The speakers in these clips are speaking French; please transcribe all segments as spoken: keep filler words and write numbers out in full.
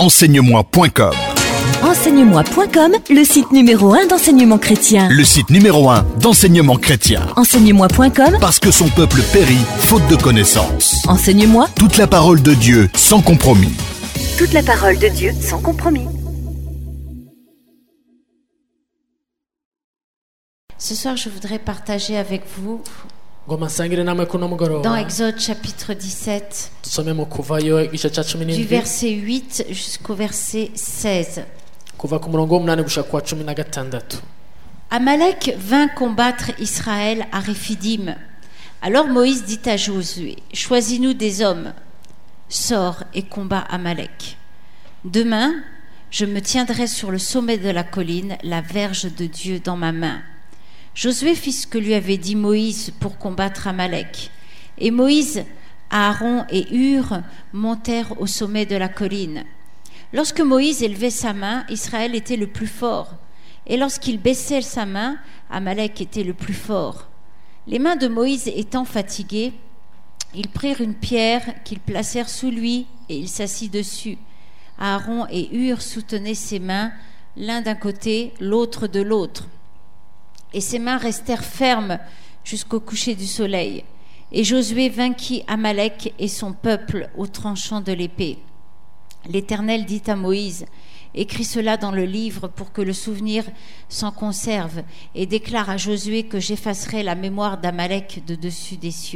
enseignemoi point com. enseignemoi point com, le site numéro un d'enseignement chrétien. Le site numéro un d'enseignement chrétien. enseignemoi point com, Parce que son peuple périt faute de connaissance. Enseigne-moi. Toute la parole de Dieu sans compromis. Toute la parole de Dieu sans compromis. Ce soir, je voudrais partager avec vous ngoma nsangire namwe kuno mugoroba dans Exode chapitre dix-sept, tusome mu kuvayo igice ca cumi du n'indwi verset huit jusqu'au verset seize. kuva ku murongo w'umunani gushika ku wa cumi na gatandatu. Amalek vint combattre Israël à Réphidim. Alors Moïse dit à Josué, « Choisis-nous des hommes, sors et combat Amalek. Demain, je me tiendrai sur le sommet de la colline, la verge de Dieu dans ma main. » Josué fit ce que lui avait dit Moïse pour combattre Amalek. Et Moïse, Aaron et Hur montèrent au sommet de la colline. Lorsque Moïse élevait sa main, Israël était le plus fort. Et lorsqu'il baissait sa main, Amalek était le plus fort. Les mains de Moïse étant fatiguées, ils prirent une pierre qu'ils placèrent sous lui et il s'assit dessus. Aaron et Hur soutenaient ses mains, l'un d'un côté, l'autre de l'autre. Et ses mains restèrent fermes jusqu'au coucher du soleil. Et Josué vainquit Amalek et son peuple au tranchant de l'épée. L'Éternel dit à Moïse, « Écris cela dans le livre pour que le souvenir s'en conserve, et déclare à Josué que j'effacerai la mémoire d'Amalek de dessus des cieux. »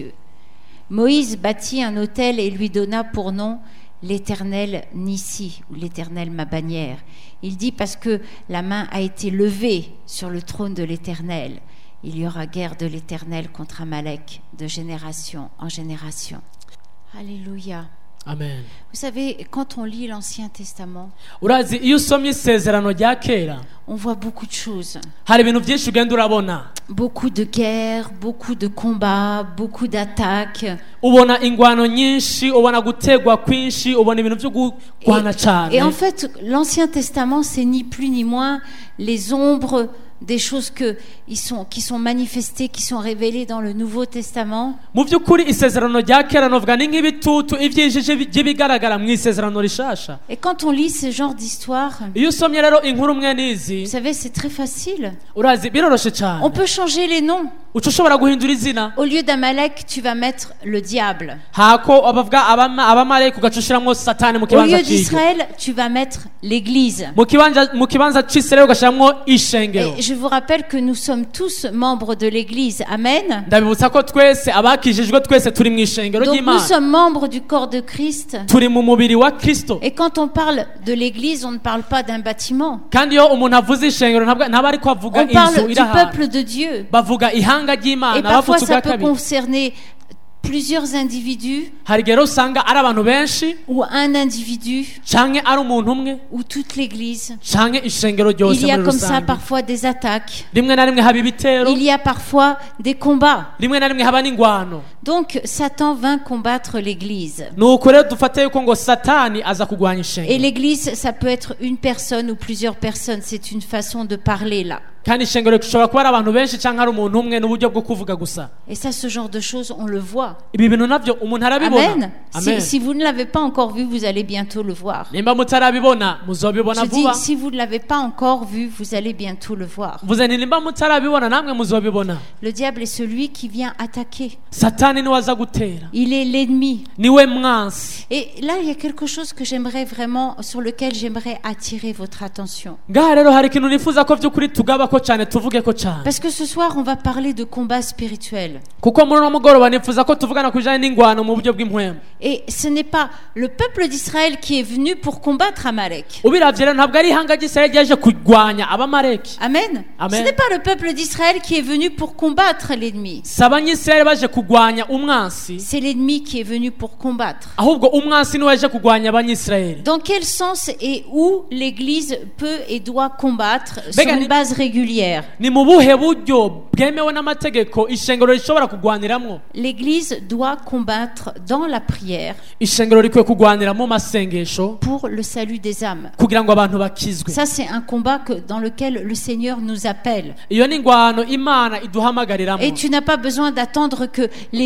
Moïse bâtit un autel et lui donna pour nom l'Éternel Nissi, ou l'Éternel ma bannière. Il dit parce que la main a été levée sur le trône de l'Éternel. Il y aura guerre de l'Éternel contre Amalek de génération en génération. Alléluia. Amen. Vous savez, quand on lit l'Ancien Testament, urazi iyo usomye isezerano rya kera on voit beaucoup de choses. hari ibintu byinshi ugenda urabona. Beaucoup de guerres, beaucoup de combats, beaucoup d'attaques. ubona ingwano nyinshi, ubona gutegwa kwinshi, ubona ibintu byo gukwana cyane. Et en fait, l'Ancien Testament, c'est ni plus ni moins les ombres des choses que, ils sont, qui sont manifestées, qui sont révélées dans le Nouveau Testament. mu by'ukuri isezerano rya kera novuga ni nk'ibitutu ivyinjije by'ibigaragara mu isezerano rishasha. Et quand on lit ce genre d'histoire, iyo usomye rero inkuru mwe nizi, vous savez, c'est très facile. urazi biroroshe cyane. On peut changer les noms. uca ushobora guhindura izina. Au lieu d'Amalek, tu vas mettre le diable. hako abavuga abama abamarayika ugaca ushiramwo satani mu Au kibanza lieu cyiwe. d'Israël, tu vas mettre l'Église. mu kibanza mu kibanza c'Isirayeli ugashiramwo ishengero. Et je vous rappelle que nous sommes tous membres de l'Église. Amen. ndabibutsa ko twese abakijijwe twese turi mu ishengero Donc nous ry'Imana, sommes membres du corps de Christ. turi mu mubiri wa Kristo. Et quand on parle de l'Église, on ne parle pas d'un bâtiment. kandi iyo umuntu avuze ishengero ntabwo ntaba ariko avuga On parle inzu du iri ahantu, peuple de Dieu. bavuga ihanga Et ry'Imana. parfois, abavutse ça ubwa peut kabiri concerner plusieurs individus hari igihe rero usanga ari abantu benshi ou un individu canke ari umuntu umwe ou toute l'Église. canke ishengero ryose Il y a muri comme ça rusange. parfois des attaques. rimwe na rimwe haba ibitero, Il y a parfois des combats. rimwe na rimwe haba n'ingwano. Donc Satan vint combattre l'Église. nuko rero dufate yuko ngo satani aza kugwanya Et ishengero, l'Église, ça peut être une personne ou plusieurs personnes. C'est une façon de parler là. kandi ishengero rishobora kuba ari abantu benshi canke ari umuntu umwe n'uburyo bwo kuvuga gusa. Et ça, ce genre de choses, on le voit. ibi bintu navyo umuntu arabibona. Amen. Si, si vous ne l'avez pas encore vu, vous allez bientôt le voir. nimba mutarabibona muzobibona Je dis, vuba. si vous ne l'avez pas encore vu, vous allez bientôt le voir. vuze nti nimba mutarabibona namwe muzobibona. Le diable est celui qui vient attaquer. satani niwe aza gutera, Il est l'ennemi. niwe mwansi. Et là, il y a quelque chose que j'aimerais vraiment, sur lequel j'aimerais attirer votre attention. ngaha rero hari ikintu nifuza ko vy'ukuri tugabako cane tuvugeko cane, Parce que ce soir, on va parler de combat spirituel. kuko muri uno mugoroba nifuza ko tuvugana ku bijanye n'ingwano mu buryo bw'impwemu. Et ce n'est pas le peuple d'Israël qui est venu pour combattre Amalek. ubiravye rero ntabwo ari ihanga ry'Isirayeli ryaje kurwanya abamareki. Amen. Amen. Ce n'est pas le peuple d'Israël qui est venu pour combattre l'ennemi. si abanyisirayeli baje kurwanya umwansi, C'est l'ennemi qui est venu pour combattre. ahubwo umwansi niwe yaje kurwanya abanyisirayeli. Dans quel sens et où l'Église peut et doit combattre sur Bega une ni- base régulière? ni mu buhe buryo bwemewe n'amategeko ishengero rishobora kurwaniramwo? L'Église doit combattre dans la prière ishengero rikwiye kurwanira mu masengesho pour le salut des âmes. kugira ngo abantu bakizwe. Ça, c'est un combat que, dans lequel le Seigneur nous appelle. iyo ni ingwano Imana iduhamagariramo. Et tu n'as pas besoin d'attendre que l'ennemi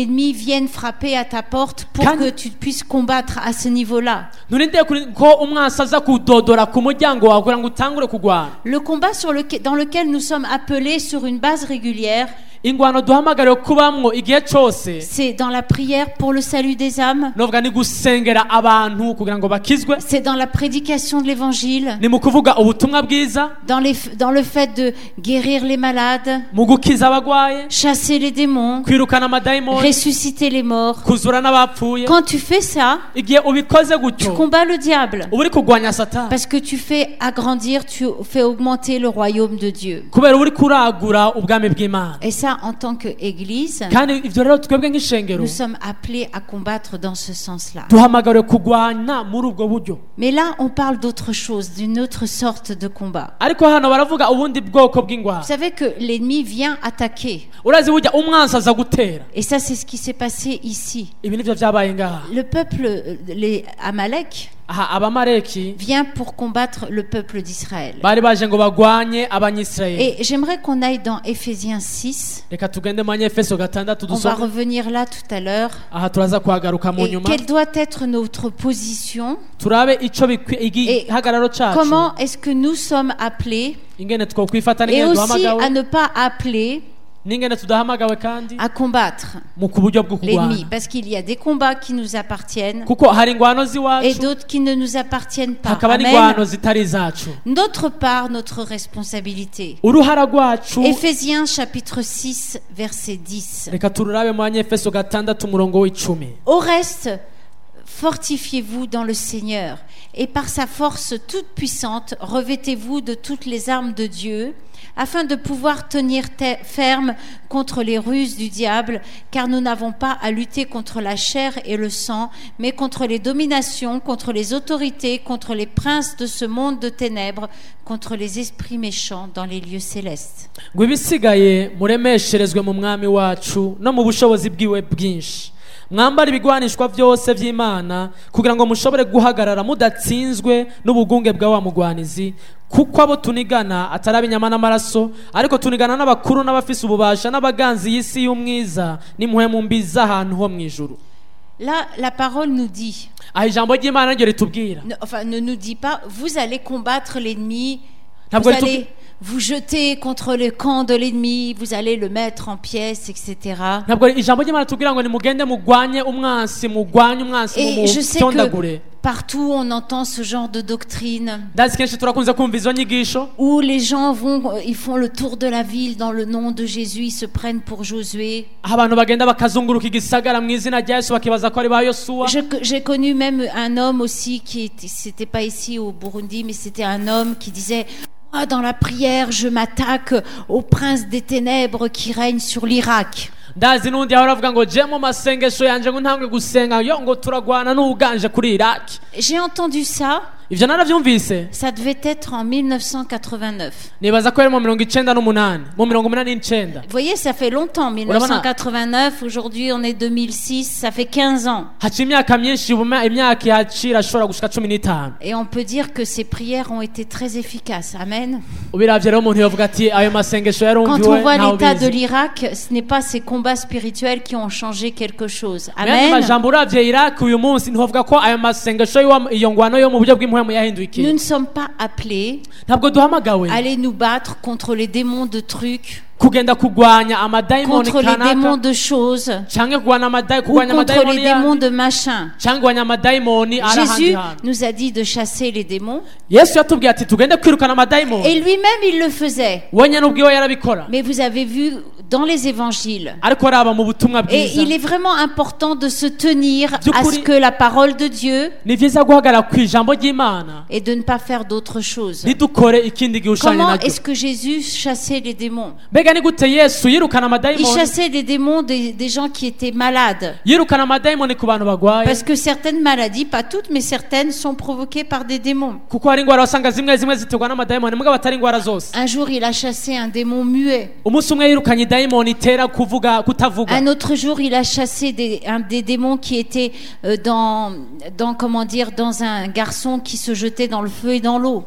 l'ennemi vienne frapper à ta porte pour Quand- que tu puisses combattre à ce niveau-là. nturindire kuri- ko umwansi aza kudodora ku muryango wawe kugira ngo utangure kurwana. Le combat sur lequel- dans lequel nous sommes appelés sur une base régulière, ingwano duhamagariwe kubamwo igihe cyose c'est dans la prière pour le salut des âmes, novuga ni gusengera abantu kugira ngo bakizwe, c'est dans la prédication de l'évangile, ni mu kuvuga ubutumwa bwiza, dans, les, dans le fait de guérir les malades, mu gukiza abagwaye, chasser les démons, kwirukana amadayimoni, ressusciter les morts. kuzura n'abapfuye. Quand tu fais ça, Igihe ubikoze tu gutyo combats le diable. uba uri kurwanya satani, Parce que tu fais agrandir, tu fais augmenter le royaume de Dieu. kubera uba uri kuragura ubwami bw'Imana. Et ça, en tant qu'Église, kandi ivyo rero twebwe nk'ishengero nous sommes appelés à combattre dans ce sens-là. duhamagariwe kurwana muri ubwo buryo. Mais là, on parle d'autre chose, d'une autre sorte de combat. ariko hano baravuga ubundi bwoko Vous bw'ingwara. savez que l'ennemi vient attaquer. urazi burya umwansi aza gutera. Et ça, c'est ce qui s'est passé ici. ibi nivyo vyabaye ngaha. Le peuple, euh, les Amalek, aha abamaleki vient pour combattre le peuple d'Israël. bari baje ngo bagwanye abanyisirayeli. Et j'aimerais qu'on aille dans Éphésiens six. reka tugende mu banyefeso gatandatu On va dusome. revenir là tout à l'heure. aha turaza kuhagaruka mu Et nyuma quelle doit être notre position? turabe ico bikwi- Et igihagararo cacu comment est-ce que nous sommes appelés, ingene twokwifata et n'ingene aussi à duhamagawe ne pas appeler n'ingene tudahamagawe kandi à combattre mu ku buryo bwo l'ennemi? kurwana, Parce qu'il y a des combats qui nous appartiennent kuko hari ingwano et z'iwacu d'autres qui ne nous appartiennent pas. hakaba Amen. n'ingwano zitari izacu. Notre part, notre responsabilité. uruhara rwacu Éphésiens chapitre six, verset dix. reka tururabe mu banyefeso gatandatu umurongo w'icumi. Au reste, fortifiez-vous dans le Seigneur et par sa force toute puissante, revêtez-vous de toutes les armes de Dieu afin de pouvoir tenir te- ferme contre les ruses du diable, car nous n'avons pas à lutter contre la chair et le sang, mais contre les dominations, contre les autorités, contre les princes de ce monde de ténèbres, contre les esprits méchants dans les lieux célestes. ngo ibisigaye muremesherezwe mu mwami wacu no mu bushobozi bwiwe bwinshi, mwambara ibigwanishwa byose by'Imana kugira ngo mushobore guhagarara mudatsinzwe n'ubugunge bwa wa mugwanizi, kuko abo tunigana atari ab'inyama n'amaraso, ariko tunigana n'abakuru n'abafise ububasha n'abaganzi y'isi y'umwiza n'impuhemu mbi z'ahantu ho mu ijuru. Là, la parole nous dit, aha ijambo ry'Imana ryo ritubwira, ne, enfin ne nous dit pas, vous allez combattre l'ennemi, ntabwo vous ritubwira allez vous jeter contre le camp de l'ennemi, vous allez le mettre en pièces, et cetera. ntabwo ijambo ry'Imana tubwira ngo nimugende mugwanye umwansi mugwanye umwansi Et je sais mumucyondagure. que partout on entend ce genre de doctrine ndazi kenshi turakunze kumva izo nyigisho où les gens vont, ils font le tour de la ville dans le nom de Jésus, ils se prennent pour Josué. aho abantu bagenda bakazunguruka igisagara mu izina rya Yesu bakibaza ko ari ba Yosuwa. Je- J'ai connu même un homme aussi qui était, c'était pas ici au Burundi, mais c'était un homme qui disait: moi, dans la prière, je m'attaque au prince des ténèbres qui règne sur l'Irak. ndazi n'undi ahora avuga ngo je mu masengesho yanje ngo ntangwe gusenga yo ngo turagwana n'ubuganje kuri Iraki. J'ai entendu ça, ivyo naravyumvise, ça devait être en mille neuf cent quatre-vingt-neuf. nibaza ko ari mu mirongo icenda n'umunani mu mirongo umunani n'icenda. Vous voyez, ça fait longtemps, mille neuf cent quatre-vingt-neuf, aujourd'hui on est deux mille six, ça fait quinze ans. haciye imyaka myinshi ubu imyaka ihacira ashobora gushika cumi n'itanu. Et on peut dire que ces prières ont été très efficaces. Amen. ubiravye rero umuntu yovuga ati ayo masengesho Quand yarumviwe on voit ntawe l'état de ubizi. l'Irak, ce n'est pas ces combats spirituels qui ont changé quelque chose. Muyandi Amen. majambo uravye Iraki uyu munsi ntihovuga ko ayo masengesho y'iwa- iyo ngwano yo mu buryo bw'impwemu yahinduye Nous ikintu. ne sommes pas appelés ntabwo duhamagawe à aller nous battre contre les démons de trucs, kugenda kugwanya amadayimoni contre les démons kanaka de choses, canke kugwanya amadayi- ou kugwanya contre amadayimoni les démons yandi de machin. canke kugwanya amadayimoni ari ahandi Jésus hantu. nous a dit de chasser les démons, Yesu yatubwiye ati tugende kwirukana et amadayimoni, lui-même il le faisait. we nyene ubwiwe yarabikora, Mais vous avez vu dans les évangiles. ariko raba mu butumwa Et bwiza il est vraiment important de se tenir à ce By'ukuri- que la parole de Dieu ni vyiza guhagarara ku ijambo ry'Imana et de ne pas faire d'autres choses. ntidukore ikindi gihushanye Comment naryo. est-ce que Jésus chassait les démons? mbega ni gute Yesu yirukana Il amadayimoni, chassait des démons des, des gens qui étaient malades. yirukana amadayimoni ku bantu bagwaye, Parce que certaines maladies, pas toutes, mais certaines sont provoquées par des démons. kuko hari ingwara wasanga zimwe zimwe ziterwa n'amadayimoni mugabo atari ingwara zose. Un jour, il a chassé un démon muet. umunsi umwe yirukanye idayimoni itera kuvuga kutavuga. Un autre jour, il a chassé des, un, des démons qui étaient euh, dans, dans, comment dire, dans un garçon qui se jetait dans le feu et dans l'eau.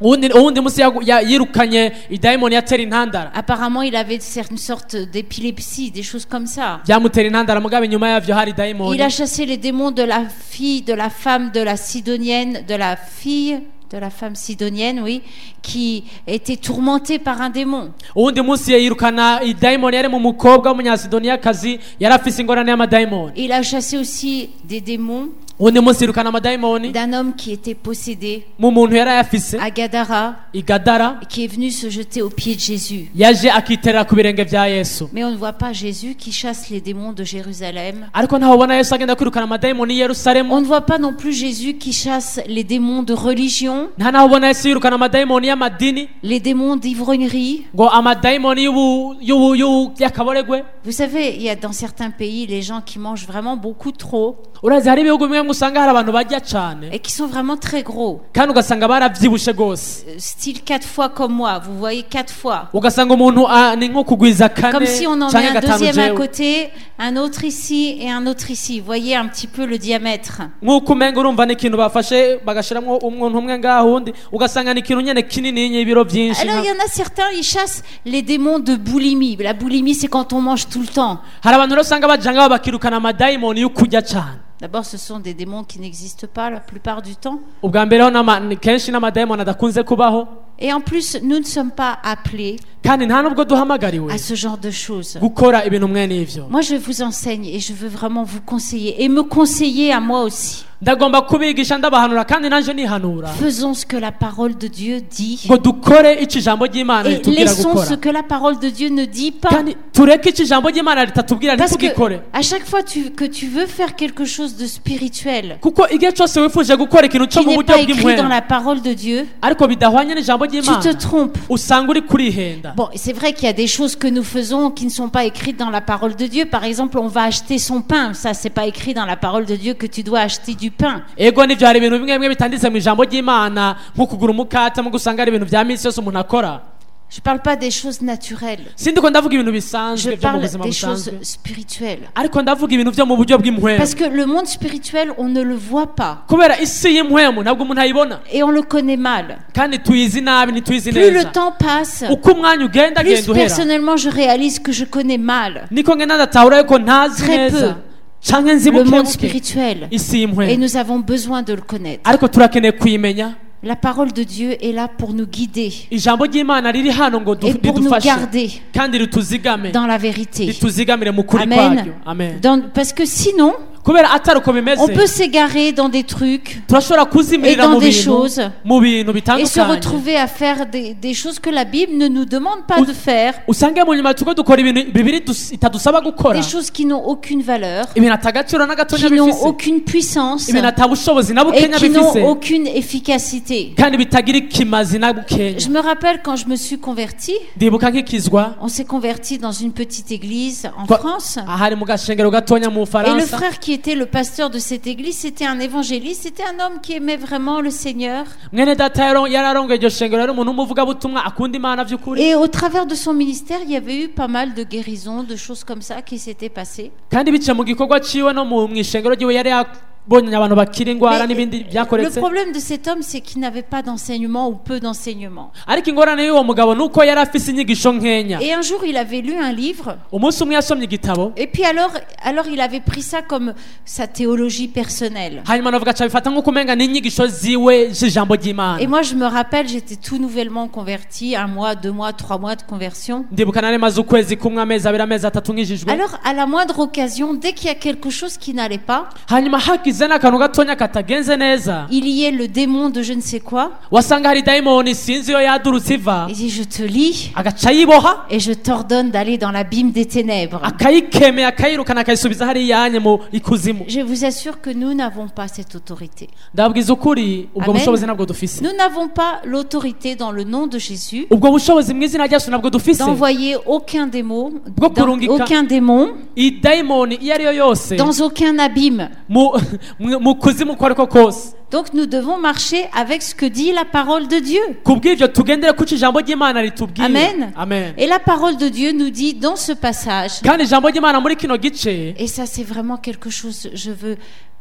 uwundi uwundi munsi yagu- ya- yirukanye idayimoni yatera intandara Apparemment, il avait une sorte d'épilepsie, des choses comme ça. byamutera intandara mugabe inyuma yavyo hari idayimoni Il a chassé les démons de la fille, de la femme, de la sidonienne, de la fille, de la femme sidonienne, oui, qui était tourmentée par un démon. uwundi munsi yirukana idayimoni yari mu mukobwa w'umunyasidoniyakazi yari afise ingorane y'amadayimoni Il a chassé aussi des démons uwundi munsi yirukana amadayimoni d'un homme qui était possédé mu muntu yari ayafise à Gadara, igadara qui est venu se jeter aux pieds de Jésus. yaje akiterera ku birenge vya yesu Mais on ne voit pas Jésus qui chasse les démons de Jérusalem. ariko ntaho ubona yesu agenda kwirukana amadayimoni y'i yerusalemu On ne voit pas non plus Jésus qui chasse les démons de religion, nta naho ubona yesu yirukana amadayimoni y'amadini les démons d'ivrognerie. ngo amadayimoni y'ubu- y'ubu- y'ubu- y'akaboregwe Vous savez, il y a dans certains pays les gens qui mangent vraiment beaucoup trop urazi hari ibihugu bimwe usanga hari abantu barya cane et qui sont vraiment très gros. kandi ugasanga baravyibushe gose Euh, Style quatre fois comme moi, vous voyez quatre fois. ugasanga umuntu ah, ni nko kugwiza kane Comme si on en met canke un gatanu deuxième à jewe côté, un autre ici et un autre ici. Vous voyez un petit peu le diamètre. nk'uko umenga urumva ni ikintu bafashe bagashiramwo umuntu umwe ngaho undi ugasanga ni ikintu nyene kinini ibiro vyinshi Alors il y en a certains, ils chassent les démons de boulimie. La boulimie, c'est quand on mange tout le temps. hari abantu rero usanga baja ngaho bakirukana amadayimoni yo kurya cane D'abord, ce sont des démons qui n'existent pas la plupart du temps. ubwa mbere ho n'ama- ni kenshi n'amadayimoni adakunze kubaho Et en plus, nous ne sommes pas appelés kandi nta nubwo duhamagariwe à ce genre de choses. gukora ibintu mwene ivyo Moi, je vous enseigne et je veux vraiment vous conseiller et me conseiller à moi aussi. ndagomba kubigisha ndabahanura kandi nanje nihanura Faisons ce que la parole de Dieu dit ngo dukore ico ijambo ry'imana et ritubwira laissons gukora ce que la parole de Dieu ne dit pas. kandi tureke ico ijambo ry'imana ritatubwira Parce que ntitugikore à chaque fois tu- que tu veux faire quelque chose de spirituel kuko igihe cose wifuje gukora ikintu co qui mu n'est buryo pas écrit dans bw'impwemu la parole de Dieu, ariko bidahwanye n'ijambo tu te ry'imana trompes. usanga uri kurihenda Bon, c'est vrai qu'il y a des choses que nous faisons qui ne sont pas écrites dans la parole de Dieu. Par exemple, on va acheter son pain. Ça, c'est pas écrit dans la parole de Dieu que tu dois acheter du pain. ego nivyo hari ibintu bimwe bimwe bitanditse mu ijambo ry'imana nko kugura umukate mu gusanga ari ibintu vya misi yose umuntu akora Je parle pas des choses naturelles. sindiko ndavuga ibintu Je bisanzwe vyo mu parle buzima des choses busanzwe spirituelles. ariko ndavuga ibintu vyo mu buryo bw'impwemu Parce que le monde spirituel, on ne le voit pas. kubera isi y'impwemu ntabwo umuntu ayibona Et on le connaît mal. kandi tuyizi nabi ntituyizi Plus le neza temps passe, uko umwanya ugenda plus agenda uhera personnellement je réalise que je connais mal niko ngenda ndatahura yuko ntazi Très neza peu. canke nzi le monde bukebuke spirituel. isi Et y'impwemu nous avons besoin de le connaître. ariko turakeneye kuyimenya La parole de Dieu est là pour nous guider ijambo ry'imana riri hano ngo du- et pour nous ridufashe garder kandi rituzigame dans la vérité. rituzigamire mu kuri Amen. kwaryo amen Dans- parce que sinon, kubera atari uko on bimeze peut s'égarer dans des trucs turashobora et kuzimirira dans mu des bintu choses mu bintu et se bitandukanye retrouver à faire des, des choses que la Bible ne nous demande pas Ou- de faire, usange mu nyuma tuko dukora ibintu bibiri dus- itadusaba gukora des choses qui n'ont aucune valeur, ibintu atagaciro na gatonya qui n'ont bifise aucune puissance ibintu atabushobozi na et bukenya qui n'ont bifise aucune efficacité. kandi bitagira ikimazi na bukenya Je me rappelle quand je me suis convertie, ndibuka nk'ikizwa on s'est converti dans une petite église en Quoi? France. ahari mu gashengero gatonya mu Et le bufaransa frère qui était le pasteur de cette église, c'était un évangéliste, c'était un homme qui aimait vraiment le Seigneur. mwene data yaro- yararongoye iryo shengero yari umuntu w'umuvugabutumwa akunda imana vy'ukuri Et au travers de son ministère, il y avait eu pas mal de guérisons, de choses comme ça qui s'étaient passées. kandi bice mu gikorwa ciwe no mu mw'ishengero ryiwe yari yabonye abantu bakira ingwara n'ibindi Mais le byakoretse problème de cet homme, c'est qu'il n'avait pas d'enseignement ou peu d'enseignement. ariko ingorane y'uwo mugabo nuko yari afise inyigisho nkenya Et un jour, il avait lu un livre. umunsi umwe yasomye igitabo Et puis alors, alors il avait pris ça comme sa théologie personnelle. hanyuma navuga aca bifata nk'uko umenga n'inyigisho ziwe z'ijambo ry'imana Et moi, je me rappelle, j'étais tout nouvellement convertie, un mois, deux mois, trois mois de conversion. ndibuka nari maze ukwezi kumwe amezi abiri amezi atatu nkijijwe Alors, à la moindre occasion, dès qu'il y a quelque chose qui n'allait pas, hanyuma hagize n'akantu gatonya katagenze neza il y ait le démon de je ne sais quoi. wasanga hari dayimoni sinzi iyo yadurutse iva Il dit, je te lis agaca yiboha et je t'ordonne d'aller dans l'abîme des ténèbres. akayikemeye akayirukana akayisubiza hariya yanye mu ikuzimu Je vous assure que nous n'avons pas cette autorité. ndababwiza ukuri ubwo Amen. bushobozi nabwo dufise Nous n'avons pas l'autorité dans le nom de Jésus ubwo bushobozi mu izina ryacu nabwo dufise d'envoyer aucun démon, Bwo dans kurungika. aucun démon, idayimoni iyo ariyo yose dans aucun abîme. mu mu- mu kuzimu uko ariko kose Donc nous devons marcher avec ce que dit la parole de Dieu. kubw'ivyo tugendere kuco ijambo ry'imana ritubwiye Amen. amen Et la parole de Dieu nous dit dans ce passage, kandi ijambo ry'imana muri kino gice et ça c'est vraiment quelque chose, je veux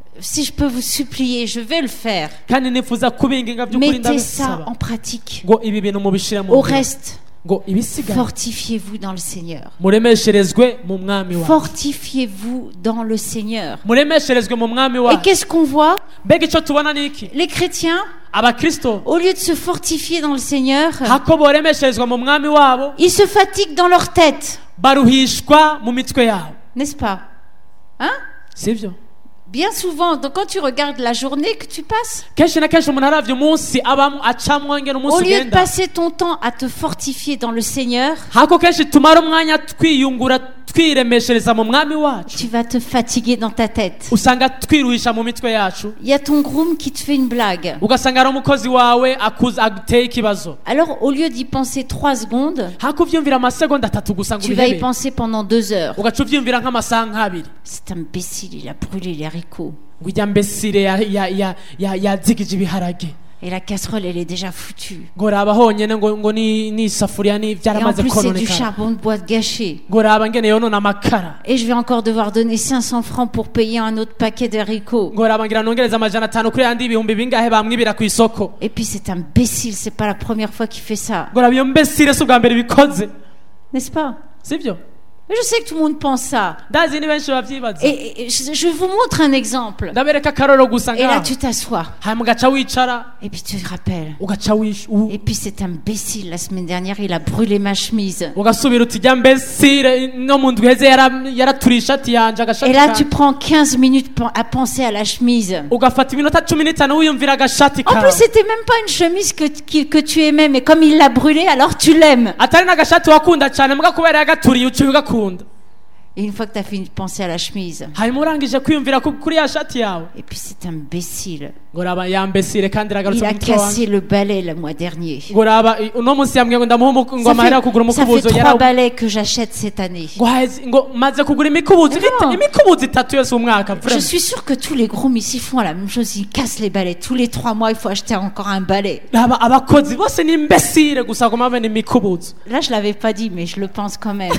si je peux vous supplier, je vais le faire. kandi nifuza kubinginga by'ukuri Mettez ça ndabisaba en pratique. ngo ibi bintu mubishira mu Au ngiro. reste, ngo ibisigaye fortifiez-vous dans le Seigneur. muremesherezwe mu mwami wawe Fortifiez-vous dans le Seigneur. muremesherezwe mu mwami Et wawe qu'est-ce qu'on voit? mbega icyo tubona ni iki Les chrétiens, abakristo au lieu de se fortifier dans le Seigneur, hako boremesherezwa mu mwami wabo ils se fatiguent dans leur tête. baruhishwa mu mitwe yabo N'est-ce pas? Hein? sivyo Bien souvent, donc quand tu regardes la journée que tu passes, kenshi na kenshi umuntu aravye umunsi abamo acamwo ngene au umunsi lieu de ugenda passer ton temps à te fortifier dans le Seigneur, hako kenshi tumara umwanya twiyungura twiremeshereza mu mwami wacu tu vas te fatiguer dans ta tête. usanga twiruhisha mu mitwe yacu Il y a ton groom qui te fait une blague. ugasanga ari umukozi wawe akuza aguteye ikibazo Alors, au lieu d'y penser trois secondes, hako uvyumvira amasegonda atatu gusa ngo tu vas y ubihebe penser pendant deux heures. ugaca uvyumvira nk'amasaha nk'abiri Cet imbécile, il a brûlé les haricots. ngo ijya mbesire ya- ya- ya- ya- yazigije ibiharage Et la casserole, elle est déjà foutue. ngo raba honyene ngo ngo ni n'isafuriya ni Et en byaramaze plus, c'est du kononekara charbon de bois gâché. ngo raba ngene yonona amakara Et je vais encore devoir donner cinq cents francs pour payer un autre paquet de haricots. ngo raba ngira nongereza amajana atanu kuri yandi ibihumbi bingahe bamwibira ku isoko Et puis, cet imbécile, c'est pas la première fois qu'il fait ça. ngo raba iyo mbesire si ubwa mbere bikoze N'est-ce pas? sivyo Mais je sais que tout le monde pense ça. ndazi ni benshi bavyibaza Et, et je, je vous montre un exemple. ndabereka akaroro gusa Et là, ngaho tu t'assois. hanyuma ugaca wicara Et puis, tu te rappelles. ugaca wish u- Et puis, cet imbécile, la semaine dernière, il a brûlé ma chemise. ugasubira uti jya mbesire no mu ndwi heze yara- yaraturiye ishati yanje Et agashati là, kanje." tu prends quinze minutes pen- à penser à la chemise. ugafata iminota cumi n'itanu wiyumvira agashati En kawe plus, c'était même pas une chemise que, qui- que tu aimais, mais comme il l'a brûlée, alors tu l'aimes. atari n'agashati wakunda cyane mbwa kubera yagaturiye uciye ugakunda Et une fois que tu as fini de penser à la chemise, hanyuma urangije kwiyumvira ku- kuri ya shati yawe et puis cet imbécile, ngo raba yambesire kandi il iragarutse a mu mutwe wanjye cassé le balai le mois dernier. ngo raba i- uno munsi yambwiye ngo ndamuha umuku- ngo Ça amahera yo kugura fait, ça fait umukubuzo trois yara balais que j'achète cette année. ngo haheze- ngo maze kugura imikubuzo Mais ita- non. imikubuzo itatu yose umwaka Je vraiment. suis sûre que tous les grooms ici font la même chose, ils cassent les balais. Tous les trois mois, il faut acheter encore un balai. raba abakozi bose ni imbesire gusa ngo mabene imikubuzo Là, je l'avais pas dit, mais je le pense quand même.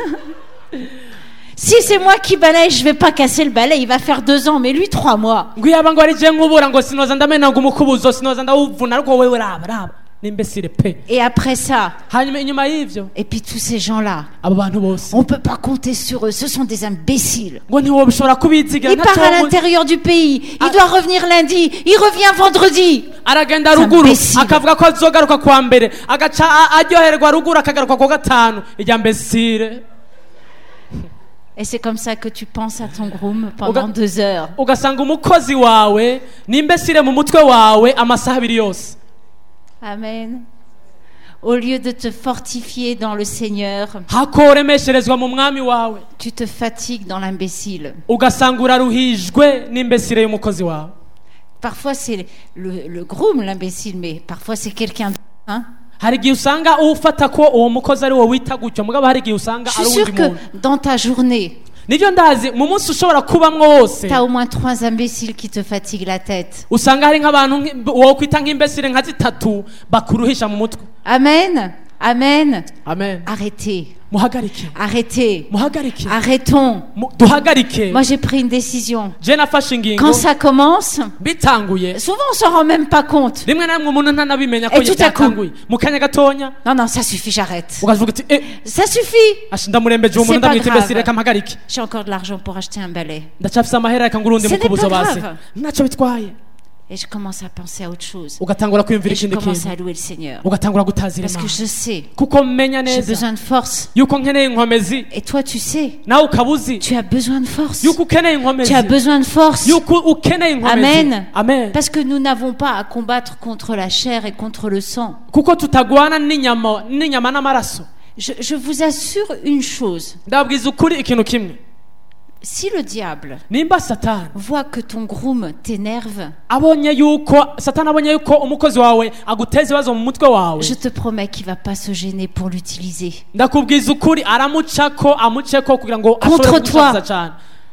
Si c'est moi qui balaye, je vais pas casser le balai. Il va faire deux ans, mais lui, trois mois. ngo yaba ngo ari je nkubura ngo sinoza ndamena ngo umukubuzo sinoza ndawuvuna ariko wowe raba raba ni imbesire pe Et après ça, hanyuma inyuma y'ivyo et puis tous ces gens-là, abo bantu bose on peut pas compter sur eux. Ce sont des imbéciles. ngo ntiwobishobora kubizigira Il part ntacyo à wowe- l'intérieur du pays. Il Ah. doit revenir lundi. Il revient vendredi. aragenda C'est ruguru imbécile. akavuga ko azogaruka kwa mbere agaca a- aryoherwa ruguru akagaruka ku gatanu irya mbesire Et c'est comme ça que tu penses à ton groom pendant Oga- deux heures. ugasanga umukozi wawe ni imbesire mu mutwe wawe amasaha abiri yose Amen. Au lieu de te fortifier dans le Seigneur, hakoremesherezwa mu mwami wawe tu te fatigues dans l'imbécile. ugasanga uraruhijwe n'imbesire y'umukozi wawe Parfois c'est le, le groom l'imbécile, mais parfois c'est quelqu'un d'autre. Hein? hari igihe usanga ufata ko uwo mukozi ari wowe wita gutyo mugabo hari igihe usanga Je ari suis sûre uwundi que muntu dans ta journée, nibyo ndazi mu munsi ushobora kubamwo wose tu as au moins trois imbéciles qui te fatiguent la tête. usanga hari nk'abantu nk- wowe kwita nk'imbesire nka zitatu bakuruhisha mu mutwe Amen. Amen. amen Arrêtez. muhagarike Arrêtez. muhagarike Arrêtons. Mu- duhagarike Moi, j'ai pris une décision. je nafashe ingingo Quand ça commence, bitanguye souvent on s'en rend même pas compte. rimwe na rimwe umuntu ntanabimenya ko Et tout à coup. byatanguye mu kanya gatonya Non, non, ça suffit, j'arrête. ukavuga uti eh Ça suffit. ashi ndamurembeje uwo muntu C'est pas ndamwita grave. imbesire reka mpagarike J'ai encore de l'argent pour acheter un balai. ndacafise amahera reka ngura urundi Ce n'est mukubuzo pas base grave. ntacyo bitwaye Et je commence à penser à autre chose. ugatangura Et kwiyumvira je ikindi commence kintu à louer le Seigneur. ugatangura gutazira Parce que imana je sais, kuko mmenya j'ai neza besoin de force. yuko nkeneye inkomezi Et toi, tu sais, nawe ukaba uzi tu as besoin de force. yuko ukeneye inkomezi Tu as besoin de force. yuko ukeneye inkomezi Amen. amen Parce que nous n'avons pas à combattre contre la chair et contre le sang. kuko tutagwana n'inyama n'inyama n'amaraso Je, je vous assure une chose. ndababwiza ukuri ikintu kimwe Si le diable nimba satani voit que ton groom t'énerve, abonye yuko satani abonye yuko umukozi wawe aguteza ibibazo mu mutwe wawe je te promets qu'il va pas se gêner pour l'utiliser. ndakubwiza ukuri aramucako amuceko kugira ngo Contre ashobore toi. kugushakiza cyane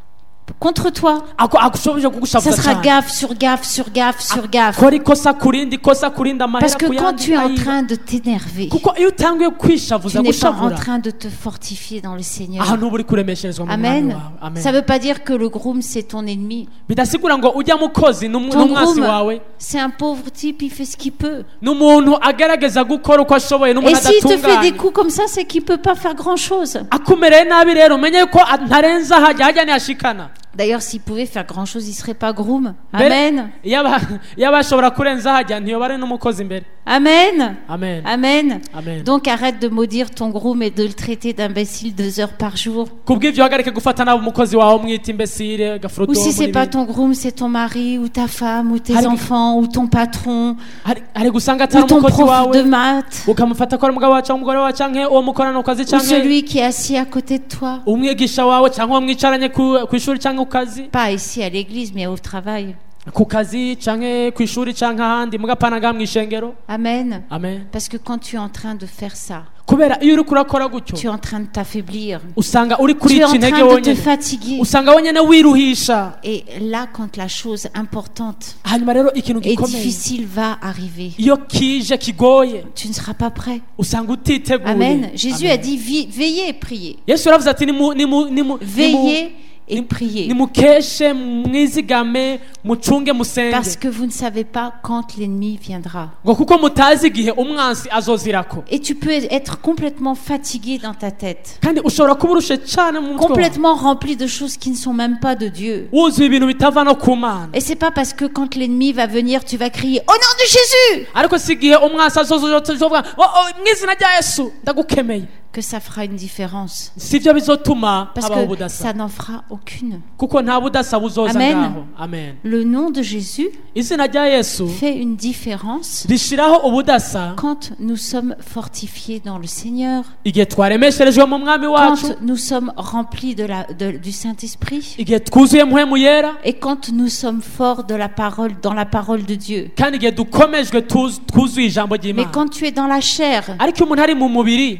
contre toi. ako agushoboje Ça kugushavuza sera cyane gaffe sur gaffe sur gaffe sur gaffe. kora ikosa kurindi ikosa kurinda amahera Parce que quand tu es en kuyandi train de t'énerver, kuko iyo utanguye tu kwishavuza n'es pas en gushavura train de te fortifier dans le Seigneur. aha ntuburi kuremesherezwa mu mwami Amen. wawe amen Ça veut pas dire que le groom c'est ton ennemi. bidasigura ngo ujya mukozi Ton n'umwasi groom, wawe c'est un pauvre type, il fait ce qu'il peut. n'umuntu agerageza gukora uko ashoboye Et n'umuntu s'il te fait des adatunganye coups comme ça, c'est qu'il peut pas faire grand chose. akumereye nabi rero umenye ko ntarenza hajya hajya ntiyashikana D'ailleurs, s'il pouvait faire grand chose, il serait pas groom. Mbere, Amen. iyo aba- iyo abashobora kurenza hajya ntiyoba ari n'umukozi imbere Amen. amen Amen. Amen. Donc arrête de maudire ton groom et de le traiter d'imbécile deux heures par jour. kubw'ivyo hagarike gufata nabi umukozi wawe umwita imbesire Ou gafuruto si c'est pas ton groom, c'est ton mari ou ta femme ou tes Hari- enfants ou ton patron hari hari gusanga ou atari ton umukozi prof wawe de maths ukamufata ko ari umugabo wawe cyangwa umugore wawe canke uwo mukorana ku kazi ou canke celui qui est assis à côté de toi. umwigisha wawe cyangwa uwo mwicaranye ku ku ishuri canke ku kazi Pas ici à l'église, mais au travail. ku kazi canke ku ishuri canke ahandi mugapana ngaha mw'ishengero Amen. amen Parce que quand tu es en train de faire ça, kubera iyo uriko urakora gutyo tu es en train de t'affaiblir. usanga uri Tu kuri es en iki intege train de te wonyene fatiguer. usanga wonyene wiruhisha Et là, quand la chose importante hanyuma rero ikintu et gikomeye difficile va arriver, iyo kije kigoye tu ne seras pas prêt. usanga utiteguye Amen. Jésus Amen. a dit vi- veillez et priez. yesu yaravuze ati nimu- nimu- nimu- nimu- Veillez et priez. nimukeshe mwizigame mucunge musenge Parce que vous ne savez pas quand l'ennemi viendra. ngo kuko mutazi igihe umwansi azozirako Et tu peux être complètement fatigué dans ta tête, kandi ushobora kuba urushe cane mu mutwe wawe. complètement rempli de choses qui ne sont même pas de Dieu. wuzuye ibintu bitava no ku mana Et c'est pas parce que quand l'ennemi va venir, tu vas crier au nom de Jésus ariko si igihe umwansi azozovuga mw'izina rya yesu ndagukemeye que ça fera une différence. sivyo bizotuma Parce habaho que ubudasa ça n'en fera aucune. kuko nta budasa buzoza Amen. ngaho amen Le nom de Jésus izina rya yesu fait une différence rishiraho ubudasa quand nous sommes fortifiés dans le Seigneur, igihe twaremesherejwe mu mwami wacu quand nous sommes remplis de la, de- du Saint-Esprit igihe twuzuye mpwemu yera et quand nous sommes forts de la parole, dans la parole de Dieu. kandi igihe dukomejwe tuz- twuzuye ijambo Mais ry'imana quand tu es dans la chair, ariko iyo umuntu ari mu mubiri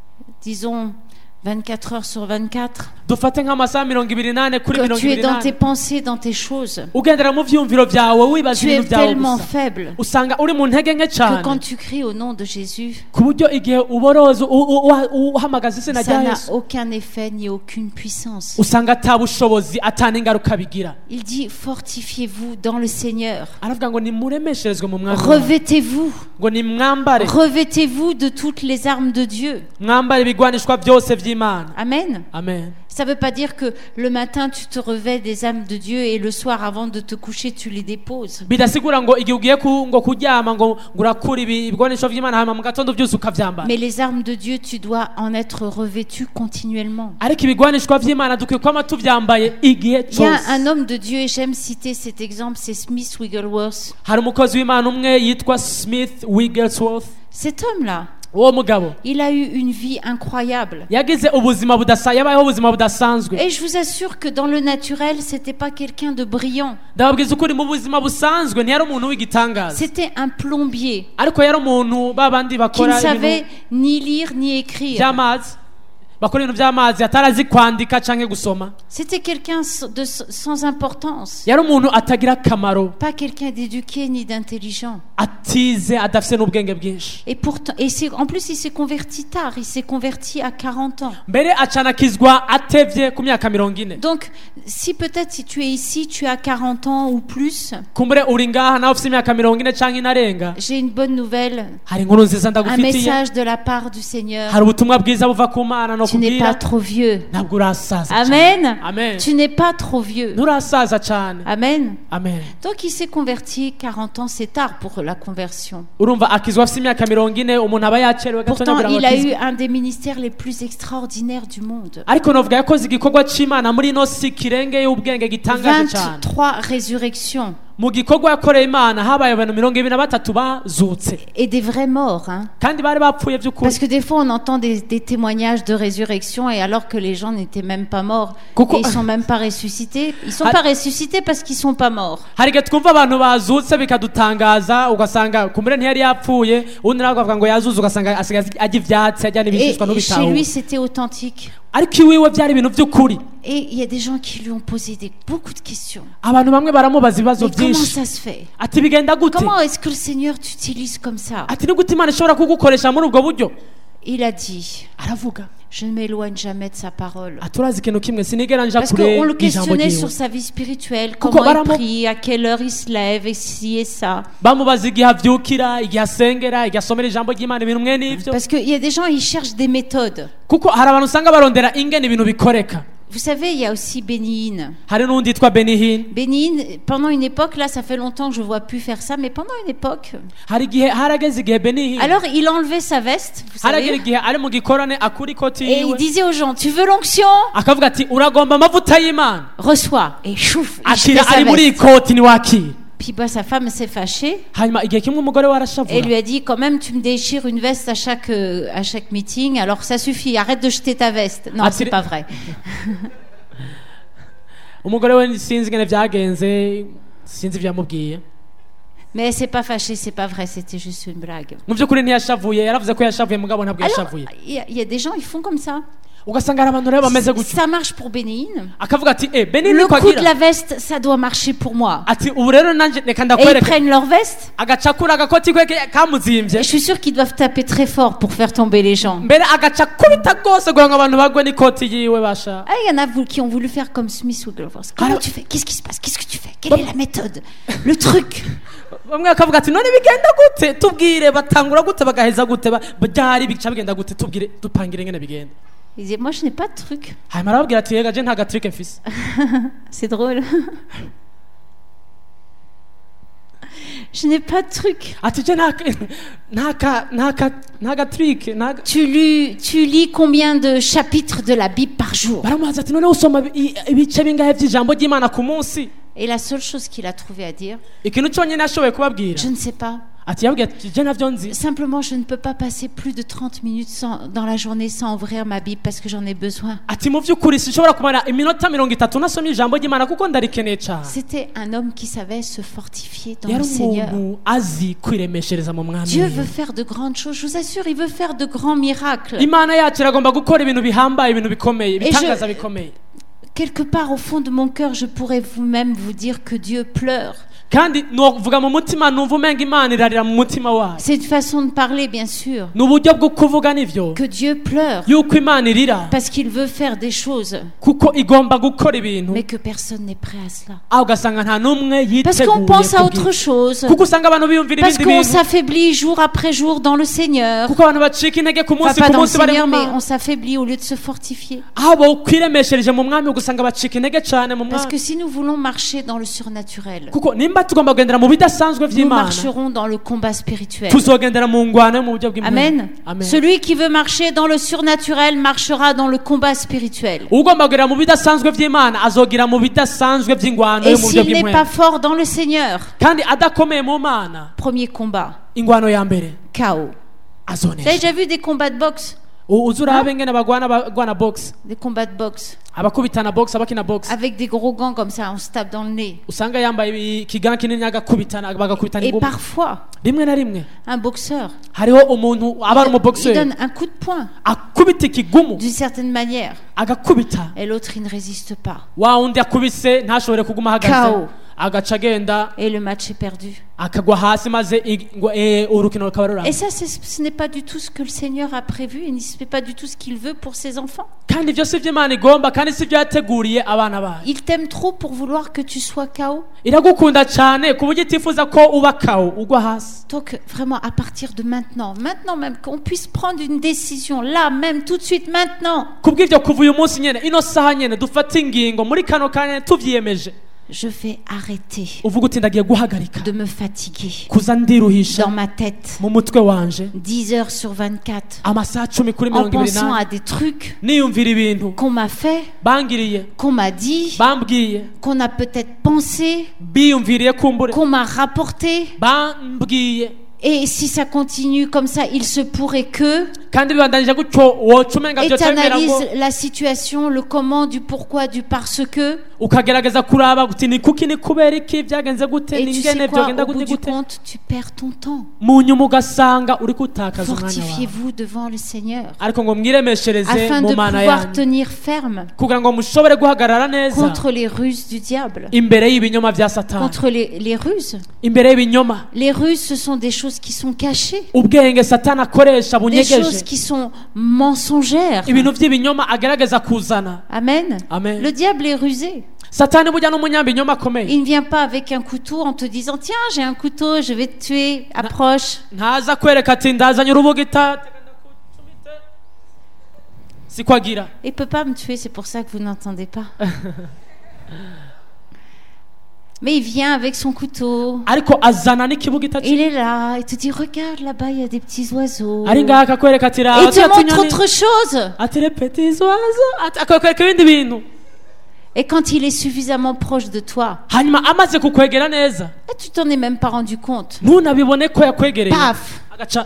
disons vingt-quatre heures sur vingt-quatre, dufate nk'amasaha mirongo ibiri n'ane kuri quand mirongo tu es ibiri dans tes n'ane pensées, dans tes choses, ugendera mu vyumviro vyawe wibaza tu es ibintu vyawe tellement gusa faible usanga uri mu ntege nke que quand cane tu cries au nom de Jésus, ku buryo igihe uboroza u- u- u- uhamagaza izina ça rya n'a yesu aucun effet ni aucune puissance. usanga ata bushobozi ata n'ingaruka bigira Il dit fortifiez-vous dans le Seigneur. aravuga ngo nimuremesherezwe mu mwami wawe. Revêtez-vous. ngo nimwambare Revêtez-vous de toutes les armes de Dieu. mwambare ibigwanishwa byose vy'imana Amen. amen Ça ne veut pas dire que le matin tu te revêts des armes de Dieu et le soir avant de te coucher tu les déposes. bidasigura ngo igihe ugiye ku- ngo kuryama ngo ngo urakura ibi- ibigwanisho vy'imana hanyuma mu gatondo vyose ukavyambara Mais les armes de Dieu, tu dois en être revêtu continuellement. ariko ibigwanishwa vy'imana dukwiye kwama tuvyambaye igihe Il y a cose un homme de Dieu, et j'aime citer cet exemple, c'est Smith Wigglesworth. hari umukozi w'imana umwe yitwa smith wigglesworth Cet homme-là, uwo mugabo il a eu une vie incroyable. yagize ubuzima budasa yabayeho ubuzima budasanzwe Et je vous assure que dans le naturel, c'était pas quelqu'un de brillant. ndababwiza ukuri mu buzima busanzwe ntiyari umuntu w'igitangaza C'était un plombier ariko yari umuntu babandi qui ne bakora savait ibintu ni lire ni écrire. by'amazi bakora ibintu by'amazi atarazi kwandika canke gusoma C'était quelqu'un de sans importance. yari umuntu atagira akamaro Pas quelqu'un d'éduqué ni d'intelligent. atize adafise n'ubwenge bwinshi Et pourtant, et c'est, en plus, il s'est converti tard. Il s'est converti à quarante ans. mbere acanakizwa atevye ku myaka mirongo ine Donc, si peut-être si tu es ici, tu as quarante ans ou plus, kumbure uri ngaha nawe ufise imyaka mirongo ine canke inarenga j'ai une bonne nouvelle. hari inkuru nziza Un ndagufitiye message de la part du Seigneur. hari ubutumwa bwiza buva ku mana no Tu n'es kubwira pas trop vieux. ntabwo urasaza cane. Amen. amen Tu n'es pas trop vieux. nturasaza cane Amen. amen Donc, il s'est converti quarante ans, c'est tard pour la conversion. urumva akizwa afise imyaka mirongo ine umuntu aba yacerewe gato Pourtant, kugira ngo il a akizwe eu un des ministères les plus extraordinaires du monde. ariko novuga yakoze igikorwa c'imana muri ino si kirengeye ubwenge gitangaje cane vingt-trois résurrections mu gikorwa yakoreye imana habaye abantu mirongo ibiri na batatu bazutse et des vrais morts. Hein. kandi bari bapfuye vy'ukuri Parce que des fois, on entend des, des témoignages de résurrection et alors que les gens n'étaient même pas morts. Coucou. Et ils sont même pas ressuscités. Ils sont Ah. pas ressuscités parce qu'ils sont pas morts. hari igihe twumva abantu bazutse bikadutangaza ugasanga kumbure ntiyari yapfuye ubundi nawe ukavuga ngo yazuze ugasanga asigaye arya ivyatsi arya Et, n'ibishishwa et chez n'ubitaho lui, c'était authentique. ariko iwiwe byari ibintu by'ukuri. Et il y a des gens qui lui ont posé des, beaucoup de questions. Abantu bamwe baramubaza ibibazo Mais comment byinshi ça se fait? ati bigenda gute, Comment est-ce que le Seigneur t'utilise comme ça? ati ni gute Imana ishobora kugukoresha muri ubwo buryo. Il a dit, Aravuga je ne m'éloigne jamais de sa parole. ati urazi ikintu kimwe sinigera nja Parce kure qu'on le y'ijambo questionnait sur ryiwe. sa vie spirituelle, Kuko comment il baramu- prie, à quelle heure il se lève, et ci et ça. Bamubaza igihe avyukira, igihe asengera, igihe asomera ijambo ry'Imana, ibintu mwe n'ivyo. Parce qu'il y a des gens, ils cherchent des méthodes. Kuko hari abantu usanga barondera ingene ibintu bikoreka. Vous savez, il y a aussi Béniine. Hari n'undi yitwa Benihin. Bénigne, pendant une époque, là, ça fait longtemps que je ne vois plus faire ça, mais pendant une époque, Hari igihe harageze igihe Benihin alors il enlevait sa veste, vous haragera savez, igihe ari mu gikorane akura ikoti et il yiwe disait aux gens, tu veux l'onction? akavuga ati uragomba amavuta y'Imana, Reçois. Et chouf, il akira jetait sa ari muri veste. ikoti niwakira. Puis bah, sa femme s'est fâchée Hanyuma igihe kimwe umugore we et arashavura lui a dit, quand même, tu me déchires une veste à chaque, euh, à chaque meeting, alors ça suffit, arrête de jeter ta veste. Non, Ah, c'est tu- pas vrai. umugore we sinzi ingene vyagenze, sinzi ivyamubwiye. Mais c'est pas fâché, c'est pas vrai, c'était juste une blague. Mu by'ukuri ntiyashavuye, yaravuze ko yashavuye mugabo ntabwo Alors, yashavuye. il y, a- il y a des gens, ils font comme ça. Ugasanga hari abantu rero bameze gutyo, Ça marche pour Bénigne. akavuga ati eh Benihin Le niko coup de agira, la veste, ça doit marcher pour moi. ati ubu rero nanje reka Et ils ndakwereke. prennent leur veste. Agaca akura agakoti kwe Et kamuzimvye, je suis sûre qu'ils doivent taper très fort pour faire tomber les gens. mbere agaca akubita rwose kugira ngo abantu bagwe n'ikoti yiwe basha. Ah, il y en a vou- qui ont voulu faire comme Smith Wigglesworth. Comment Alors- tu fais? Qu'est-ce qui se passe? Qu'est-ce que tu fais? Quelle est la méthode? Le truc? Bamwe bakavuga ati none bigenda gute, tubwire batangura gute bagaheza gute, ba- byari bica bigenda gute, tubwire dupangire ingene bigenda. Il disait, moi je n'ai pas de truc. Hanyuma arababwira ati yega je nta gatrike mfise. C'est drôle. Je n'ai pas de truc. Ati je nta nta ka- nta ka- nta gatrike nta ga-" Tu, lis, tu lis combien de chapitres de la Bible par jour? baramubaza ati none usoma i- ibice bingahe by'ijambo ry'Imana ku munsi. Et la seule chose qu'il a trouvé à dire, Ikintu cyonyine ashoboye kubabwira je ne sais pas. ati yababwira ati je navyo nzi, Simplement, je ne peux pas passer plus de trente minutes sans- dans la journée sans ouvrir ma Bible parce que j'en ai besoin. ati mu by'ukuri sinshobora kumara iminota mirongo itatu nasomye ijambo ry'Imana kuko ndarikeneye cyane. C'était un homme qui savait se fortifier dans Yari le Seigneur. umuntu azi kwiremeshereza mu mwami Dieu wiwe. veut faire de grandes choses. Je vous assure, il veut faire de grands miracles. Imana yacu iragomba gukora ibintu bihambaye, ibintu bikomeye, ibitangaza bikomeye. Quelque part au fond de mon cœur, je pourrais vous-même vous dire que Dieu pleure. Kandi novuga mu mutima numva umenga Imana irarira mu mutima wayo. C'est une façon de parler, bien sûr. Ni uburyo bwo kuvuga nivyo, Que Dieu pleure yuko Imana irira parce qu'il veut faire des choses, kuko igomba gukora ibintu, mais que personne n'est prêt à cela. aho ugasanga nta n'umwe Parce qu'on yiteguye pense à autre kubwira. chose. Kuko usanga abantu biyumvira Parce ibindi qu'on bintu, s'affaiblit jour après jour dans le Seigneur. kuko abantu bacika intege ku Enfin, munsi pas ku dans le munsi bari Seigneur, mu mais Mana. on s'affaiblit au lieu de se fortifier. aho bokwiremeshereje mu mwami ugasanga bacika intege cyane mu Parce mwami, que si nous voulons marcher dans le surnaturel, kuko nimba tugomba kugendera mu bidasanzwe nous vy'Imana, marcherons dans le combat spirituel. tuzogendera mu ngwano yo mu buryo bw'Imana. Amen. Amen. Celui qui veut marcher dans le surnaturel marchera dans le combat spirituel. ugomba kugera mu bidasanzwe vy'Imana azogira mu bidasanzwe vy'ingwano Et yo mu buryo s'il n'est bw'Imana. pas fort dans le Seigneur, Kandi adakomeye mu Mana, premier combat, ingwano ya mbere chaos. Vous avez azonesha. déjà vu des combats de boxe? uzi urabe ngene bagwana bagwana box, Des combats de boxe. abakubitana box, abakina box, Avec des gros gants comme ça, on se tape dans le nez. usanga yambaye ikigana kinini agakubitana bagakubitana Et ingumi. parfois, Rimwe na rimwe un boxeur, hariho umuntu aba ari il umuboxer donne un coup de poing akubita ikigumu d'une certaine manière agakubita, et l'autre il ne résiste pas. wa wundi akubise ntashobore kuguma K O. ahagaze, agaca agenda Et le match est perdu. akagwa hasi maze ig- ngo- eh, urukino rukaba Et rurangiye. ça, c'est- ce n'est pas du tout ce que le Seigneur a prévu et ce n'est pas du tout ce qu'il veut pour ses enfants. Kandi ibyo si byo Imana igomba, kandi si byo yateguriye abana bayo. Il t'aime trop pour vouloir que tu sois K O. Iragukunda cyane ku buryo itifuza ko uba kawo ugwa hasi. Donc vraiment à partir de maintenant, maintenant même, qu'on puisse prendre une décision, là même, tout de suite, maintenant. Kubw'ibyo kuva uyu munsi nyene, ino saha nyene dufata ingingo muri kano kanya tuvyiyemeje. Je vais arrêter Uvuga uti ndagiye guhagarika de me fatiguer kuza ndiruhisha dans ma tête mu mutwe wanje dix heures sur vingt-quatre amasaha cumi kuri en mirongo ibiri pensant à n'ane des trucs niyumvira ibintu qu'on m'a fait, bangiriye, qu'on m'a dit, bambwiye, qu'on a peut-être pensé, biyumviriye kumbure, qu'on m'a rapporté. bambwiye. Et si ça continue comme ça, il se pourrait que... kandi bibandanije gutyo woca umenga et byo cyemera ngo t'analyses la situation, le comment, du pourquoi, du parce que. ukagerageza kuraba guti ni kuki ni kubera iki byagenze gute Et ni tu ngene sais quoi, byogenda au bout gute du gute compte, tu perds ton temps. mu nyuma ugasanga uri gutakaza umwanya wawe Fortifiez-vous devant le Seigneur ariko ngo mwiremeshereze afin mu de mana pouvoir yanyu tenir ferme kugira ngo mushobore guhagarara neza contre les ruses du diable. imbere y'ibinyoma bya satani Contre les, les ruses. imbere y'ibinyoma Les ruses, ce sont des choses qui sont cachées. ubwenge satani akoresha Des bunyegeje choses qui sont mensongères. ibintu by'ibinyoma agerageza kuzana Amen. Amen. Le diable est rusé. satani burya n'umunyabinyoma akomeye Il ne vient pas avec un couteau en te disant tiens, j'ai un couteau, je vais te tuer, approche. ntaza kwereka ati ndazanye urubugita siko agira Il ne peut pas me tuer, c'est pour ça que vous n'entendez pas. Mais il vient avec son couteau. ariko azana n'ikibugita Il est là, il te dit regarde là-bas, il y a des petits oiseaux. ari ngaha akakwereka ati Et raho il te montre autre chose. ati les petits oiseaux ati akakwereka ibindi bintu Et quand il est suffisamment proche de toi, hanyuma amaze kukwegera neza et tu t'en es même pas rendu compte. ntunabibone ko yakwegereye Paf, agaca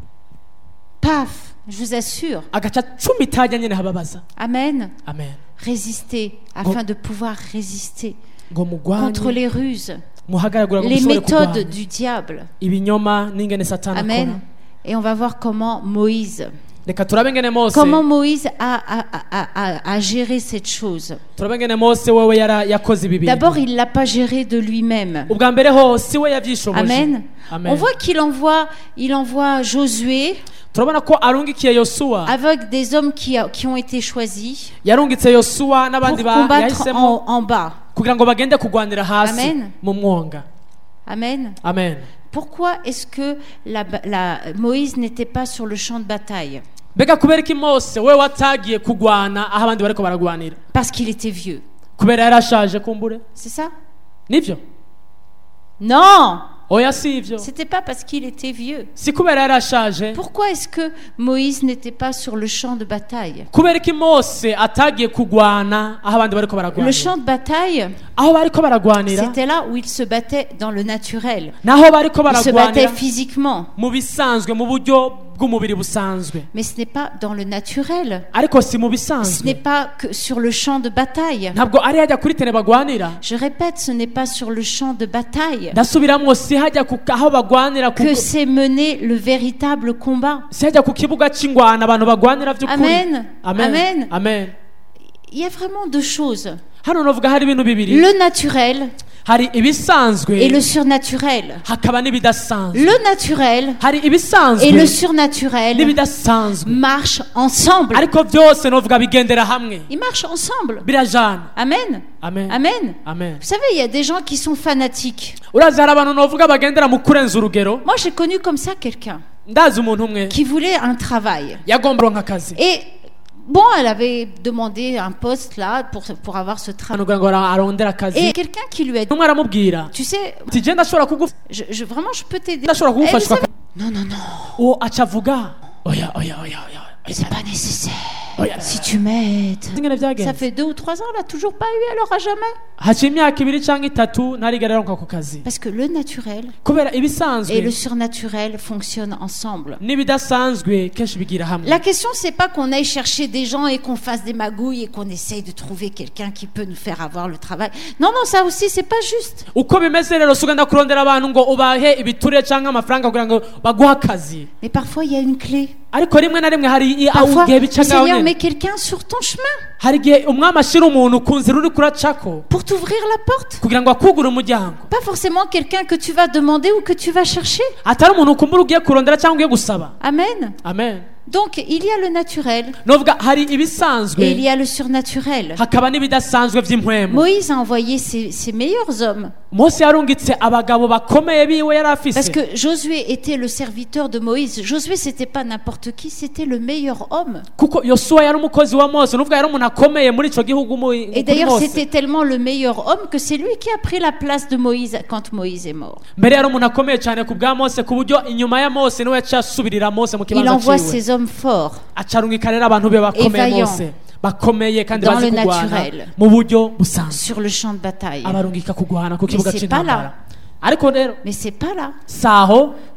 paf, je vous assure. agaca cumi itajya nyine hababaza Amen. amen Résister afin de pouvoir résister ngo contre mugwanye les ruses, muhagaragura ngo les mushobore méthodes kurwanya du diable. ibinyoma n'ingene satani akora Amen. Et on va voir comment Moïse, reka turabe ingene mose comment Moïse a, a, a, a, a géré cette chose. turabe ingene mose wewe yara- yakoze ibi bintu D'abord, il l'a pas géré de lui-même. ubwa mbere ho si we yabyishoboje Amen. Amen. On voit qu'il envoie, il envoie Josué turabona ko arungikiye yosuwa avec des hommes qui, a- qui ont été choisis yarungitse yosuwa pour n'abandi ba- combattre yahisemo en, en bas. kugira ngo bagende kugwanira hasi Amen. mu mwonga Amen. amen Pourquoi est-ce que la, la, Moïse n'était pas sur le champ de bataille? mbega kubera iki mose we watagiye kugwana aho abandi bariko baragwanira Parce qu'il était vieux. kubera yarashaje kumbure C'est ça? nivyo Non! oya si ivyo C'était pas parce qu'il était vieux. si kubera yarashaje Pourquoi est-ce que Moïse n'était pas sur le champ de bataille? kubera iki mose atagiye kugwana aho abandi bariko Le baragwanira champ de bataille, aho bariko baragwanira c'était là où il se battait dans le naturel. naho bariko Il se battait baragwanira physiquement. mu bisanzwe mu buryo bw'umubiri busanzwe Mais ce n'est pas dans le naturel. ariko si mu Ce n'est bisanzwe pas que sur le champ de bataille. ntabwo ari hajya kuri tene bagwanira Je répète, ce n'est pas sur le champ de bataille ndasubiramwo si hajya ku aho bagwanira ku que s'est mené le véritable combat. si hajya ku kibuga c'ingwana abantu bagwanira vy'ukuri Amen. amen Amen. amen Il y a vraiment deux choses. hano novuga hari ibintu bibiri Le naturel hari ibisanzwe et le surnaturel. hakaba n'ibidasanzwe Le naturel hari ibisanzwe et le surnaturel n'ibidasanzwe marchent ensemble. ariko byose novuga bigendera hamwe Ils marchent ensemble. birajana Amen. amen Amen. amen Vous savez, il y a des gens qui sont fanatiques. urazi hari abantu novuga bagendera mu kurenza urugero Moi, j'ai connu comme ça quelqu'un ndazi umuntu umwe qui voulait un travail. yagomba kuronka akazi Et bon, elle avait demandé un poste là pour, pour avoir ce travail. kugira ngo ara- arondere akazi Et quelqu'un qui lui a dit, umwe aramubwira tu sais, ati je ndashobora kugu je, je- vraiment, je peux t'aider. ndashobora Et vous kugufashwa savez- Non, non, non, uwo aca avuga oya oya oya oya c'est pas nécessaire. oya Si tu m'aides. ingene Ça byagenze fait deux ou trois ans, elle n'a toujours pas eu, elle aura jamais. haciye imyaka ibiri cyangwa itatu ntarigera aronka ako kazi Parce que le naturel kubera et ibisanzwe le surnaturel fonctionnent ensemble. n'ibidasanzwe kenshi bigira hamwe La question, c'est pas qu'on aille chercher des gens et qu'on fasse des magouilles et qu'on essaye de trouver quelqu'un qui peut nous faire avoir le travail. Non, non, ça aussi, c'est pas juste. uko bimeze rero si ugenda kurondera abantu ngo ubahe ibiturire cyangwa amafaranga kugira ngo baguhe akazi Mais parfois, il y a une clé. ariko rimwe na rimwe hari i- Parfois, igihe bica ngaho Seigneur, nyene mets quelqu'un sur ton chemin hari igihe umwami ashira umuntu ku nzira uri kuracako pour t'ouvrir la porte. kugira ngo akugure umuryango Pas forcément quelqu'un que tu vas demander ou que tu vas chercher. atari umuntu ukumbura ugiye kurondera cyangwa ugiye gusaba Amen. amen Donc, il y a le naturel novuga hari et il ibisanzwe y a le surnaturel. hakaba n'ibidasanzwe vy'impwemu Moïse a envoyé ses, ses meilleurs hommes mose yarungitse abagabo bakomeye biwe yari parce afise que Josué était le serviteur de Moïse. Josué, c'était pas n'importe qui, c'était le meilleur homme. kuko yosuwa yari umukozi wa mose nuvuga yari umuntu akomeye muri ico gihugu mu- Et kuri d'ailleurs, mose c'était tellement le meilleur homme que c'est lui qui a pris la place de Moïse quand Moïse est mort. mbere yari umuntu akomeye cyane ku bwa mose ku buryo inyuma ya mose niwe yaciye asubirira mose mu Il kibanza envoie ciwe ses hommes forts acarungika rero abantu be bakomeye vaillants. mose bakomeye kandi Dans bazi le kugwana naturel. mu buryo busanzwe sur le champ de bataille. abarungika kugwana ku kibuga c'est pas c'intambara là. ariko rero Mais c'est pas là. saho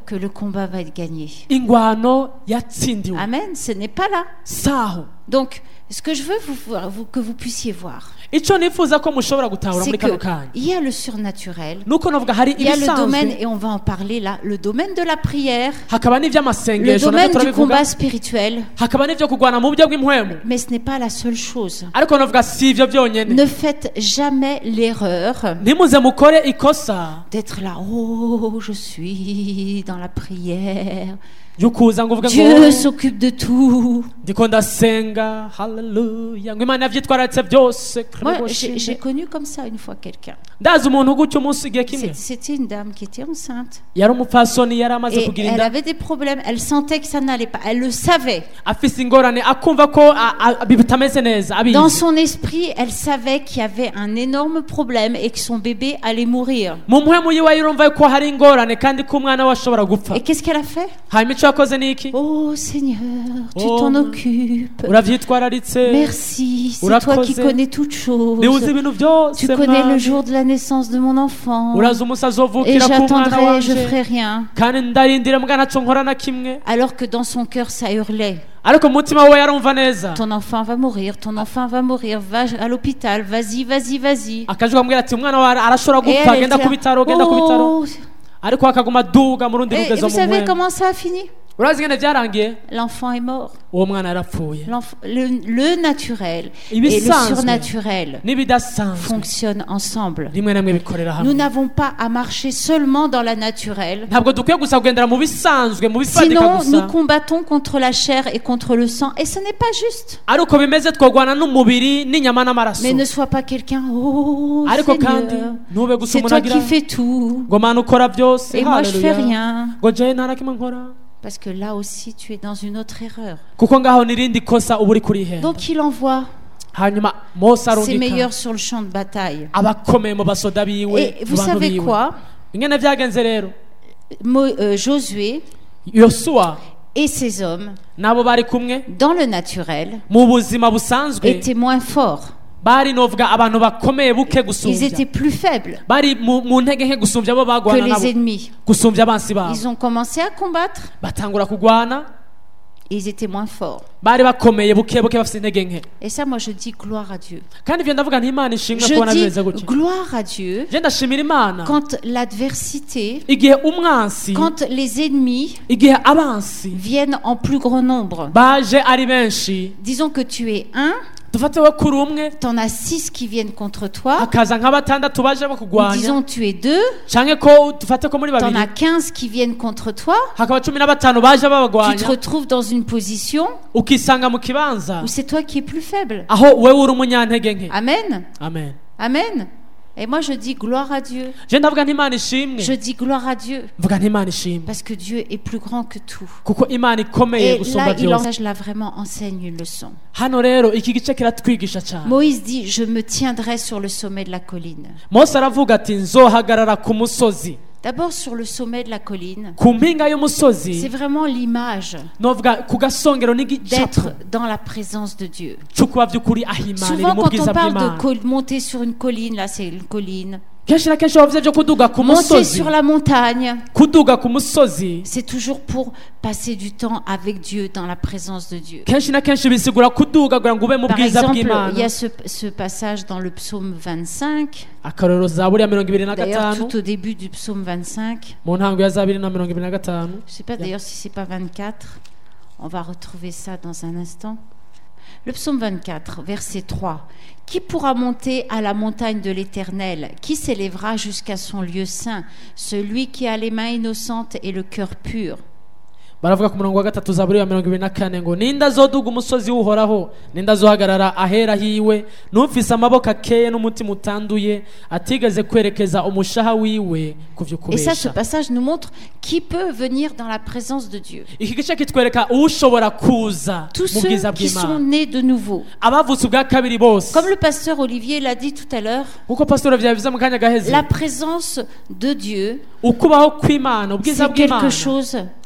que le combat va être gagné. ingwano yatsindiwe Amen, ce n'est pas là. saho. Donc, ce que je veux vous, vous- que vous puissiez voir, icyo nifuza ko mushobora gutahura c'est muri kano kanya qu'il y a le surnaturel, nuko navuga hari il y a le domaine, ibisanzwe et on va en parler là, le domaine de la prière, hakaba le n'iby'amasengesho domaine nabyo du turabivuga combat spirituel, hakaba n'ibyo kurwana mu buryo bw'impwemu mais ce n'est pas la seule chose. ariko navuga si ibyo byonyine. Ne faites jamais l'erreur ntimuze mukore ikosa d'être là, oh, je suis dans la prière, y'ukuza ngo uvuge Dieu ngo s'occupe de tout. ndiko ndasenga haleluya ngo imana yavyitwararitse byose Moi, j'ai j'ai connu comme ça une fois quelqu'un. ndazi umuntu gutyo umunsi igihe kimwe C'est- C'était une dame qui était enceinte. yari umupfasoni yari amaze Et kugira elle inda avait des problèmes. Elle sentait que ça n'allait pas. Elle le savait. afise ingorane akumva ko a- a- bitameze neza Dans abizi son esprit, elle savait qu'il y avait un énorme problème et que son bébé allait mourir. mu mpwemu yiwe yurumva ko hari ingorane kandi ko umwana we ashobora gupfa Et qu'est-ce qu'elle a fait? hanyuma icyo yakoze ni iki Oh Seigneur, tu Oh, t'en occupes. uravyitwararitse Merci, c'est toi Urakoze. qui connais toutes choses. niwe uzi ibintu byose Tu connais le Mwami. jour de la naissance de mon enfant. urazi umunsi Et azovukira ku mwana j'attendrai, je wanje ferai rien. kandi ndarindira mbwa ntaco nkora na kimwe Alors que dans son cœur, ça hurlait. ariko mu mutima we yarumva neza Ton enfant va mourir, ton enfant va mourir, va à l'hôpital, vas-y, vas-y, vas-y. akajwi kamubwira ati umwana wawe arashobora Et gupfa elle genda était ku là, bitaro genda ku bitaro oh. ariko akaguma aduga mu rundi Et, et rugezo vous mu savez mpwemu comment ça a fini? urazi ngene vyarangiye L'enfant est mort. uwo mwana yarapfuye L'enf- Le, le naturel et le ibisanzwe surnaturel n'ibidasanzwe fonctionnent ensemble. rimwe na rimwe bikorera Nous hamwe n'avons pas à marcher seulement dans la naturelle. ntabwo dukwiye gusa kugendera mu bisanzwe mu bifatika Sinon, nous gusa combattons contre la chair et contre le sang. Et ce n'est pas juste. ari uko bimeze twogwana n'umubiri n'inyama n'amaraso Mais ne sois pas quelqu'un, oh ariko kandi Seigneur, ntube gusa c'est umuntu toi agira qui fais tout. ngo mana ukora byose Et moi, je fais haleluya rien. ngo jewe nta na kimwe nkora Parce que là aussi, tu es dans une autre erreur. kuko ngaho n'irindi kosa uba uri kurihenda Donc, il envoie hanyuma mose ses arungika meilleurs sur le champ de bataille. abakomeye mu basoda biwe Et vous mu bantu savez biwe quoi? ingene vyagenze rero Mo- euh, Josué yosuwa et ses hommes, n'abo bari kumwe dans le naturel, mu buzima busanzwe étaient moins forts. bari novuga abantu bakomeye buke Ils gusumvya étaient plus faibles bari mu mu ntege nke gusumvya abo que bagwana les nabo ennemis. gusumvya abansi babo Ils ont commencé à combattre batangura kugwana et ils étaient moins forts. bari bakomeye buke buke bafite intege nke Et ça, moi, je dis gloire à Dieu. kandi ivyo ndavuga nti imana ishimwe Je kubona dis bimeze gutya gloire à Dieu je ndashimira imana quand l'adversité, igihe umwansi quand les ennemis igihe abansi viennent en plus grand nombre. baje ari benshi Disons que tu es un, dufate we kuri umwe t'en as six qui viennent contre toi. hakaza nka batandatu baje Ou bakugwanya disons tu es deux, canke ko dufate ko muri t'en babiri as quinze qui viennent contre toi. hakaba cumi na batanu baje Tu te babagwanya retrouves dans une position ukisanga mu kibanza où c'est toi qui es plus faible. aho wewe uri umunyantege nke Amen. amen Amen. Et moi je dis gloire à Dieu. je ndavuga nti imana ishimwe Je dis gloire à Dieu. mvuga nti imana ishimwe Parce que Dieu est plus grand que tout. kuko imana ikomeye Et gusumba là, il byose enseigne, là vraiment enseigne une leçon. hano rero iki gice kiratwigisha cyane Moïse dit, je me tiendrai sur le sommet de la colline. mose aravuga ati nzohagarara ku musozi D'abord sur le sommet de la colline. ku mpinga C'est y'umusozi vraiment l'image novuga ku gasongero n'igicapo d'être dans la présence de Dieu. cyo kuba by'ukuri aho imana iri Souvent mu quand bwiza on parle de bw'imana col- monter sur une colline, là c'est une colline. kenshi na kenshi bavuze byo kuduga ku Monter musozi sur la montagne, kuduga ku musozi c'est toujours pour passer du temps avec Dieu, dans la présence de Dieu. kenshi na kenshi bisigura kuduga kugira ngo ube mu Par bwiza exemple, il y bw'imana a ce, ce passage dans le psaume vingt-cinq, akarorero zaburi ya mirongo ibiri na d'ailleurs gatanu tout au début du psaume vingt-cinq. mu ntango ya zabiri na mirongo ibiri na gatanu Je ne sais pas d'ailleurs si c'est pas vingt-quatre. On va retrouver ça dans un instant. Le psaume vingt-quatre, verset trois. Qui pourra monter à la montagne de l'Éternel? Qui s'élèvera jusqu'à son lieu saint? Celui qui a les mains innocentes et le cœur pur. baravuga ku murongo wa gatatu zaburi ya mirongo ibiri na kane ngo ninda azoduga umusozi w'uhoraho ninda azohagarara ahera hiwe n'ufise amaboko akeye n'umutima utanduye atigeze kwerekeza umushaha wiwe ku vyo Et ça, ce kubesha passage nous montre qui peut venir dans la présence de Dieu. iki gice kitwereka ushobora kuza Tous mu ceux bwiza qui sont bw'imana nés de nouveau. abavutse ubwa kabiri bose Comme le pasteur Olivier l'a dit tout à l'heure, nkuko pasitoro vyabivuze mu kanya gaheze la présence de Dieu, ukubaho kw'imana ubwiza c'est quelque bw'imana chose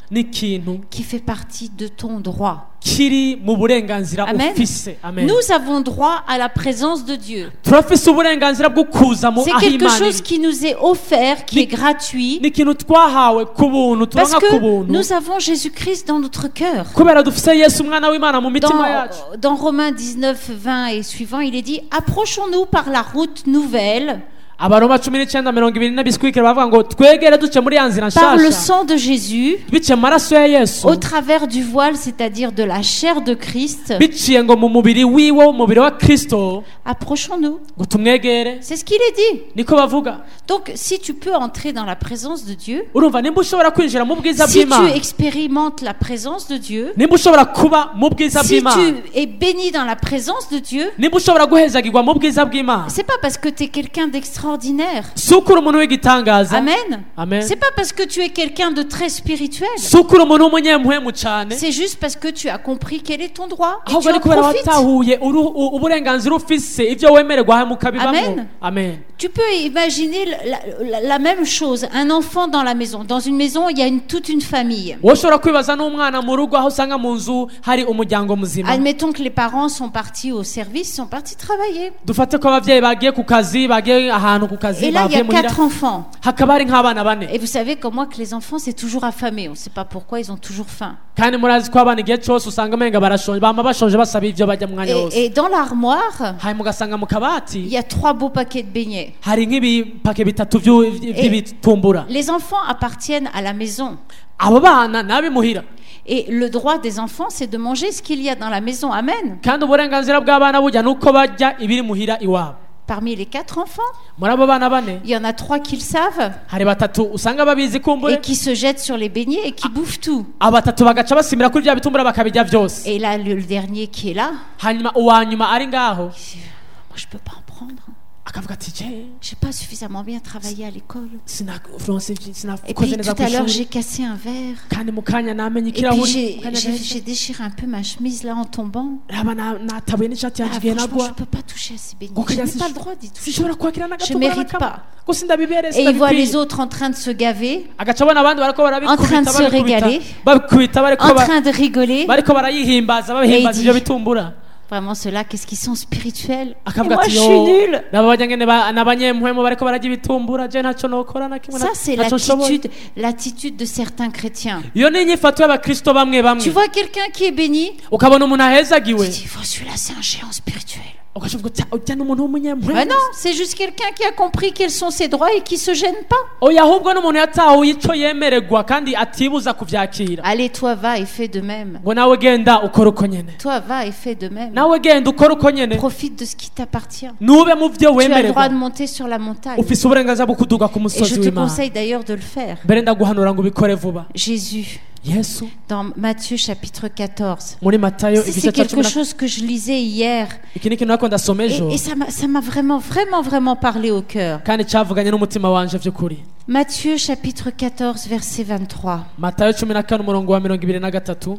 n'ikintu qui fait partie de ton droit. kiri mu burenganzira Amen. ufise. Amen. Nous avons droit à la présence de Dieu. turafise uburenganzira bwo kuza mu C'est aho quelque Imana chose iri. qui nous est offert, qui Ni- est gratuit, ni ikintu twahawe ku buntu parce turonka ku que buntu nous avons Jésus-Christ dans notre cœur. kubera dufise Yesu umwana w'Imana mu mitima Dans, yacu. dans Romains dix-neuf, vingt et suivant, il est dit « Approchons-nous par la route nouvelle, abaroma cumi n'icyenda mirongo ibiri n'abiswikira bavuga ngo twegere duce muri ya nzira par le nshasha sang de Jésus, biciye mu maraso ya Yesu au travers du voile, c'est-à-dire de la chair de Christ. biciye ngo mu mubiri wiwe umubiri wa Kristo Approchons-nous. ngo tumwegere. C'est ce qu'il est dit. Niko bavuga. Donc, si tu peux entrer dans la présence de Dieu, urumva nimba ushobora kwinjira mu bwiza si tu bw'Imana, expérimentes la présence de Dieu, nimba ushobora kuba mu bwiza si bw'Imana, tu es béni dans la présence de Dieu, nimba ushobora guhezagirwa mu bwiza bw'Imana, c'est pas parce que tu es quelqu'un d'extraordinaire. si ukuri umuntu w'igitangaza. Amen. Amen. C'est pas parce que tu es quelqu'un de très spirituel. si ukuri umuntu w'umunyempuhemu cyane, C'est juste parce que tu as compris quel est ton droit et ahubwo tu ari en kubera profites. watahuye uru- u- uburenganzira ufise ibyo wemererwa mukabibamo. Amen. Amen. Tu peux imaginer la, la- la même chose, un enfant dans la maison. Dans une maison, il y a une, toute une famille. wowe ushobora kwibaza n'umwana mu rugo aho usanga mu nzu hari umuryango muzima. Admettons que les parents sont partis au service, sont partis travailler. dufate ko ababyeyi bagiye ku kazi bagiye ahantu ku kazi Et là, il y bavuye a muhira quatre enfants. hakaba hari nk'abana bane. Et vous savez comme moi que les enfants, c'est toujours affamé. On ne sait pas pourquoi, ils ont toujours faim. kandi murazi ko abana igihe cyose usanga amenga barashonje bama bashonje basaba ibyo bajya mu mwanya wose. Et, et dans l'armoire, hanyuma ugasanga mu il kabati y a trois beaux paquets de beignets. hari nk'ibipake bitatu by'u- by'ibitumbura. Les enfants appartiennent à la maison. abo bana n'abimuhira Et le droit des enfants, c'est de manger ce qu'il y a dans la maison. Amen. kandi uburenganzira bw'abana bujya nuko bajya ibiri muhira iwabo. Parmi les quatre enfants, muri abo bana bane il y en a trois qui le savent hari batatu usanga babizi kumbure, et qui se jettent sur les beignets et qui bouffent tout. abo batatu bagaca basimira kuri bya bitumbura bakabijya byose. Et là, le, le dernier qui est là, hanyuma uwa nyuma ari ngaho moi, je peux pas en prendre. akavuga ati je J'ai pas suffisamment bien travaillé à l'école. sinakoze Et sinakoze puis neza tout ku à l'heure, ishuri j'ai cassé un verre. kandi mu kanya namenye Et puis ikirahuri j'ai mu kanya j'ai- gahise. j'ai déchiré un peu ma chemise là en tombant. raba na- natabuye n'ishati Ah, yanjye igihe franchement, nagwa. je peux pas toucher à ces beignets. Ngo Je kajya n'ai si- pas le droit d'y toucher. sinshobora kwakira Je n'agatumbura mérite n'akamwe. pas. gusa ndabibereye Et il voit les sindabikwiye. autres en train de se gaver, agaca abona abandi bariko en train barabikubita de se babikubita régaler, babikubita bariko en ba- train de rigoler. bariko barayihimbaza babihimbaza Et il ibyo dit- bitumbura. Vraiment, ceux-là, qu'est-ce qu'ils sont spirituels. Et akavuga moi, ati je yo suis nulle. nabo bajya ngene ba- n'abanyempuhemu bariko barajya ibitumbura je ntacyo nokora na kimwe Ça, c'est ntacyo nshoboye. l'attitude, l'attitude de certains chrétiens. iyo ni inyifato y'abakristo bamwe Tu bamwe vois quelqu'un qui est béni, ukabona umuntu ahezagiwe tu dis, oh, celui-là, c'est un géant spirituel. ugashoboka uti ujya n'umuntu w'umunyempuhemu. Ben non, c'est juste quelqu'un qui a compris quels sont ses droits et qui se gêne pas. oya ahubwo n'umuntu yatahuye ico yemererwa kandi atibuza kuvyakira. Allez, toi, va et fais de même. ngo nawe genda ukora uko nyene Toi, va et fais de même. nawe genda ukora uko nyene Profite de ce qui t'appartient. nube mu vyo Tu as le droit wemererwa de monter sur la montagne. ufise uburenganzira bwo kuduga ku Et je musozi te w'Imana. conseille d'ailleurs de le faire. mbere ndaguhanura ngo ubikore vuba. Jésus, yesu dans Matthieu chapitre quatorze. muri matayo C'est igice c'est cya quelque cumi na chose que je lisais hier. iki ni ikintu nako ndasoma ejo Et, et ça m'a ça m'a vraiment, vraiment, vraiment parlé au cœur. kandi cyavuganye n'umutima wanje vy'ukuri. Matthieu chapitre quatorze, verset vingt-trois. matayo cumi na kane umurongo wa mirongo ibiri na gatatu.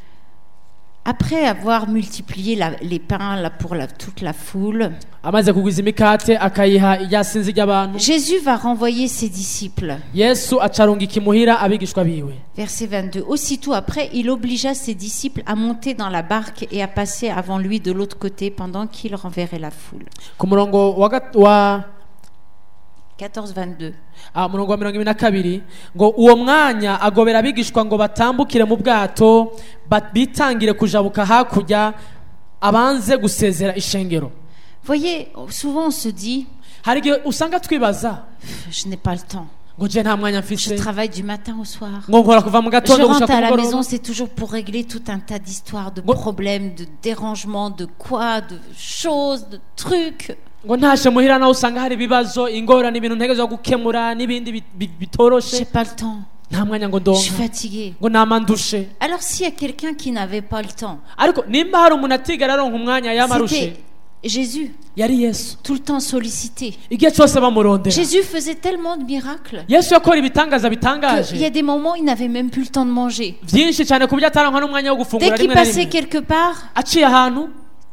Après avoir multiplié la- les pains là, pour la- toute la foule, amaze kugwiza imikate akayiha iryasinzi ry'abantu Jésus va renvoyer ses disciples. yesu acarunga ikimuhira abigishwa biwe. Verset vingt-deux. Aussitôt après, il obligea ses disciples à monter dans la barque et à passer avant lui de l'autre côté pendant qu'il renverrait la foule. ku murongo wa gat- wa quatorze vingt-deux. ah, murongo wa mirongo ibiri na kabiri ngo uwo mwanya agobera abigishwa ngo batambukire mu bwato bat- bitangire kujabuka hakurya abanze gusezera ishengero. Voyez, souvent on se dit, hari igihe usanga twibaza je n'ai pas le temps. ngo je nta mwanya Je mfise travaille du matin au soir. ngo nkora kuva mu Je gatondo rentre gushika à ku la mugoroba. maison, c'est toujours pour régler tout un tas d'histoires, de Bon. problèmes, de dérangements, de quoi, de choses, de trucs. ngo ntashe muhira nawe usanga hari ibibazo ingorane ibintu ntegerezwa gukemura n'ibindi bi- bi- J'ai bitoroshe pas le temps. nta mwanya ngo Je suis ndonka fatiguée. ngo nama ndushe. Alors s'il y a quelqu'un qui n'avait pas le temps, ariko nimba hari umuntu atigera aronka umwanya yamarushe c'était Jésus, yari yesu tout le temps sollicité. igihe cyose bamurondera. Jésus faisait tellement de miracles yesu yakora ibitangaza qu'il y bitangaje a des moments où il n'avait même plus le temps de manger. byinshi cyane ku buryo ataronka n'umwanya wo Dès gufungura qu'il rimwe na passait rimwe. quelque part, aciye ahantu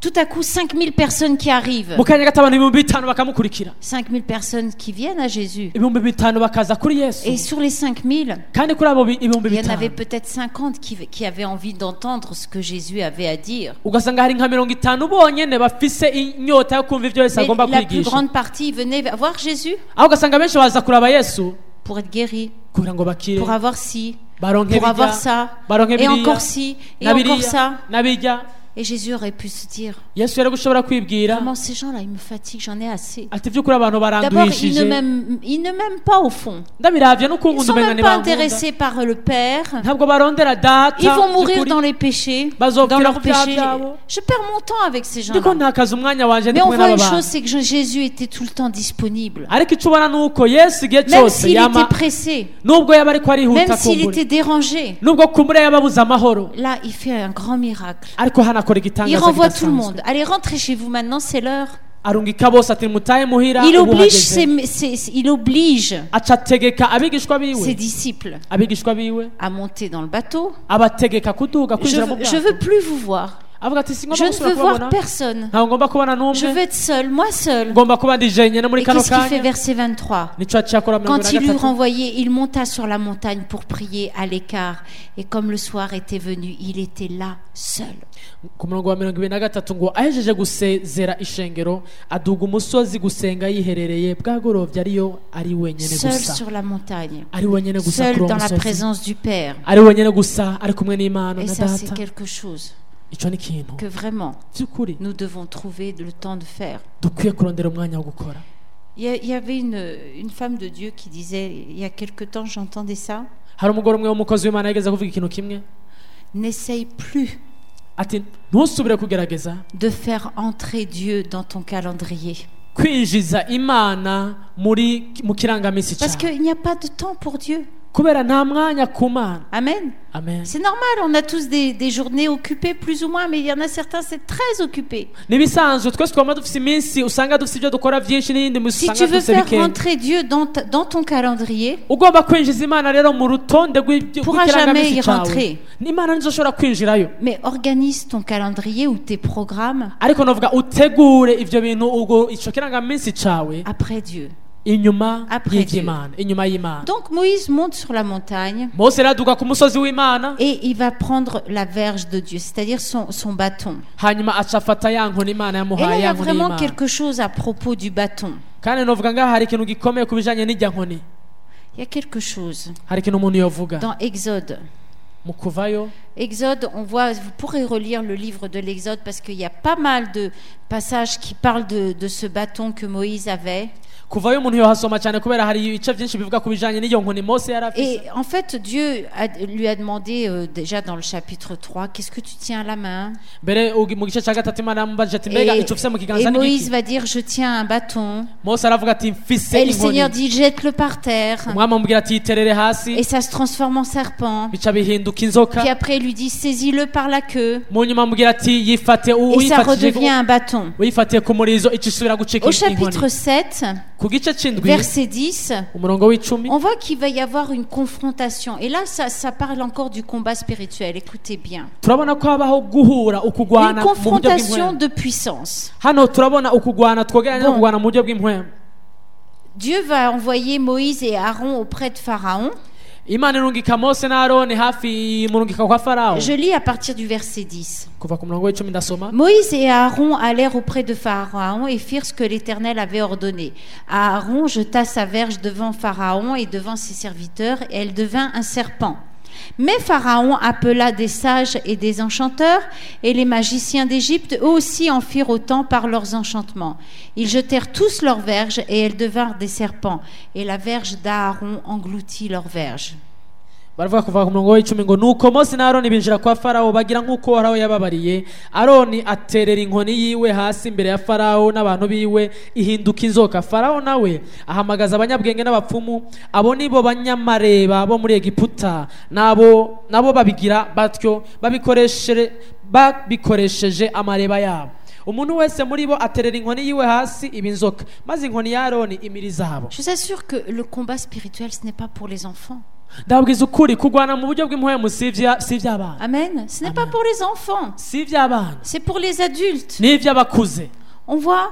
tout à coup cinq mille personnes qui arrivent. mu kanya gato abantu ibihumbi bitanu bakamukurikira cinq mille personnes qui viennent à Jésus. ibihumbi bitanu bakaza kuri yesu Et sur les cinq mille, kandi kuri abo bi- ibihumbi il y en avait bitanu peut-être cinquante qui, qui avaient envie d'entendre ce que Jésus avait à dire. ugasanga hari nka mirongo itanu bonyene bafise inyota yo kumva ivyo yesu Mais agomba la plus kwigisha grande partie venait voir Jésus aho ugasanga benshi baza kuraba yesu pour être guéri, kugira ngo bakire pour avoir ci, baronke pour avoir birya ça, baronke et biriya encore ci, et na encore biriya ça. na birya Et Jésus aurait pu se dire, yesu yari gushobora kwibwira vraiment ces gens-là, ils me fatiguent, j'en ai assez. ati by'ukuri abantu D'abord, ils ne baranduhishije m'aiment ils ne m'aiment pas au fond. ndabiravye Ils ne n'ukuntu sont umenga même pas ntibankunda intéressés par le Père. ntabwo barondera data Ils vont mourir by'ukuri. dans les péchés, Bazopfira dans leurs ku byaha péchés. byabo. Je perds mon temps avec ces ndiko gens-là. ntakaza umwanya wanje ndi Mais on kumwe voit une n'aba chose, bantu c'est que je- Jésus était tout le temps disponible. ariko icyo ubona ni uko yesu igihe Même cyose s'il yama était pressé, nubwo yaba ariko arihuta même s'il kumbura était dérangé, nubwo kumbura yababuze amahoro là, il fait un grand miracle. ariko hano akora Il igitangaza renvoie tout le kidasanzwe monde. Allez, rentrez chez vous maintenant, c'est l'heure. arungika bose ati mutahe muhira Il ubu oblige, hageze." ses, ses- il oblige aca ategeka abigishwa ses biwe disciples abigishwa biwe à monter dans le bateau. abategeka kuduga Je, kwinjira mu veux- je bwato veux plus vous voir. avuga ati Je singomba ne gusubira veux voir kubabona personne. ntabwo ngomba kubona Je n'umwe veux être seul, moi seul. ngomba kuba ndi jenyine muri Et kano qu'est-ce qu'il fait kanya verset vingt-trois? nico yaciye akora mirongo Quand ine il na eut gatatu renvoyé, il monta sur la montagne pour prier à l'écart. Et comme le soir était venu, il était là, seul. ku murongo wa mirongo ibiri na gatatu ngo ahejeje gusezera ishengero aduga umusozi gusenga yiherereye bwagorovye ariyo ari wenyene Seul gusa sur la montagne. ari wenyene gusa Seul kuri uwo dans la musozi présence du Père. ari wenyene gusa ari kumwe n'imana Et na ça, c'est data quelque chose ico ni ikintu que vraiment, by'ukuri nous devons trouver le temps de faire. dukwiye kurondera umwanya wo gukora Il y, a- il y avait une, une femme de Dieu qui disait, il y a quelque temps, j'entendais ça, hari umugore umwe w'umukozi w'imana yageze kuvuga ikintu kimwe n'essaye plus ati ntusubire kugerageza de faire entrer Dieu dans ton calendrier. kwinjiza imana muri mu kirangamisi Parce cyawe qu'il n'y a pas de temps pour Dieu. kubera nta mwanya ku mana Amen. amen C'est normal, on a tous des, des journées occupées plus ou moins, mais il y en a certains, c'est très occupé. nibisanzwe twese twama dufise iminsi usanga dufise ibyo dukora byinshi n'iyindi minsi Si tu usanga veux dufise faire bikeya rentrer Dieu dans, ta- dans ton calendrier, ugomba kwinjiza imana rero mu rutonde rw'ibyo- Pourra jamais rw'ikirangamisi y cyawe rentrer. n'imana ntizoshobora kwinjirayo mais organise ton calendrier ou tes programmes ariko novuga utegure ivyo bintu ubwo ico kirangamisi cawe après Dieu. inyuma Après y'ivy'imana inyuma y'imana Donc Moïse monte sur la montagne mose raduga ku musozi w'imana et il va prendre la verge de Dieu, c'est-à-dire son, son bâton. hanyuma aca afata ya nkoni imana Et là, yamuhaye il y ya a nkoni vraiment y'imana quelque chose à propos du bâton. kandi novuga ngaha hari ikintu gikomeye ku bijanye n'irya nkoni Il y a quelque chose hari ikintu umuntu yovuga dans Exode. mu kuvayo Exode, on voit, vous pourrez relire le livre de l'Exode parce qu'il y a pas mal de passages qui parlent de, de ce bâton que Moïse avait. kuvayo umuntu yohasoma cyane kubera hari ibice byinshi bivuga ku bijanye n'iyo nkoni mose yari afise Et en fait, Dieu a- lui a demandé euh, déjà dans le chapitre trois, qu'est-ce que tu tiens à la main? mbere ugi- mu gice cya gatatu imana yamubajije ati mbega Et, ico ufise mu et kiganza ni Moïse giki va dire, je tiens un bâton. mose aravuga ati mfise Et le inkoni Seigneur dit, jette-le par terre. umwami amubwira ati yiterere hasi Et ça se transforme en serpent. bica bihinduka inzoka Puis après, il lui dit, saisis-le par la queue. mu nyuma amubwira ati yifate Et ça uwifatije redevient un bâton. uyifatiye ku murizo ica isubira gucika Au inkoni chapitre sept, ku gice c'indwi verset dix, umurongo w'icumi on voit qu'il va y avoir une confrontation. Et là, ça, ça parle encore du combat spirituel. Écoutez bien. turabona ko habaho guhura Une ukugwana mu buryo confrontation bw'impwemu de puissance. hano turabona ukugwana twogeranya no Bon. kugwana mu buryo bw'impwemu Dieu va envoyer Moïse et Aaron auprès de Pharaon. imana irungika mose na aroni hafi murungika kwa farawo Je lis à partir du verset dix. kuva ku murongo w'icumi ndasoma Moïse et Aaron allèrent auprès de Pharaon et firent ce que l'Éternel avait ordonné. Aaron jeta sa verge devant Pharaon et devant ses serviteurs, et elle devint un serpent. Mais Pharaon appela des sages et des enchanteurs, et les magiciens d'Égypte eux aussi en firent autant par leurs enchantements. Ils jetèrent tous leurs verges, et elles devinrent des serpents, et la verge d'Aaron engloutit leurs verges. baravuga kuva ku murongo w'icumi ngo nuko mose na aroni binjira kwa farawo bagira nk'uko uhoraho yababariye aroni aterera inkoni yiwe hasi imbere ya farawo n'abantu biwe ihinduka inzoka farawo nawe ahamagaza abanyabwenge n'abapfumu abo nibo banyamareba bo muri egiputa nabo nabo babigira batyo babikoresheje babikoresheje amareba yabo umuntu wese muri bo aterera inkoni yiwe hasi iba inzoka maze inkoni ya aroni imira izabo Je vous assure que le combat spirituel, ce n'est pas pour les enfants. ndababwiza ukuri kurwana mu buryo bw'impwemu si ibya- si iby'abana Amen. Ce n'est pas pour les enfants, si iby'abana c'est pour les adultes. ni iby'abakuze. On voit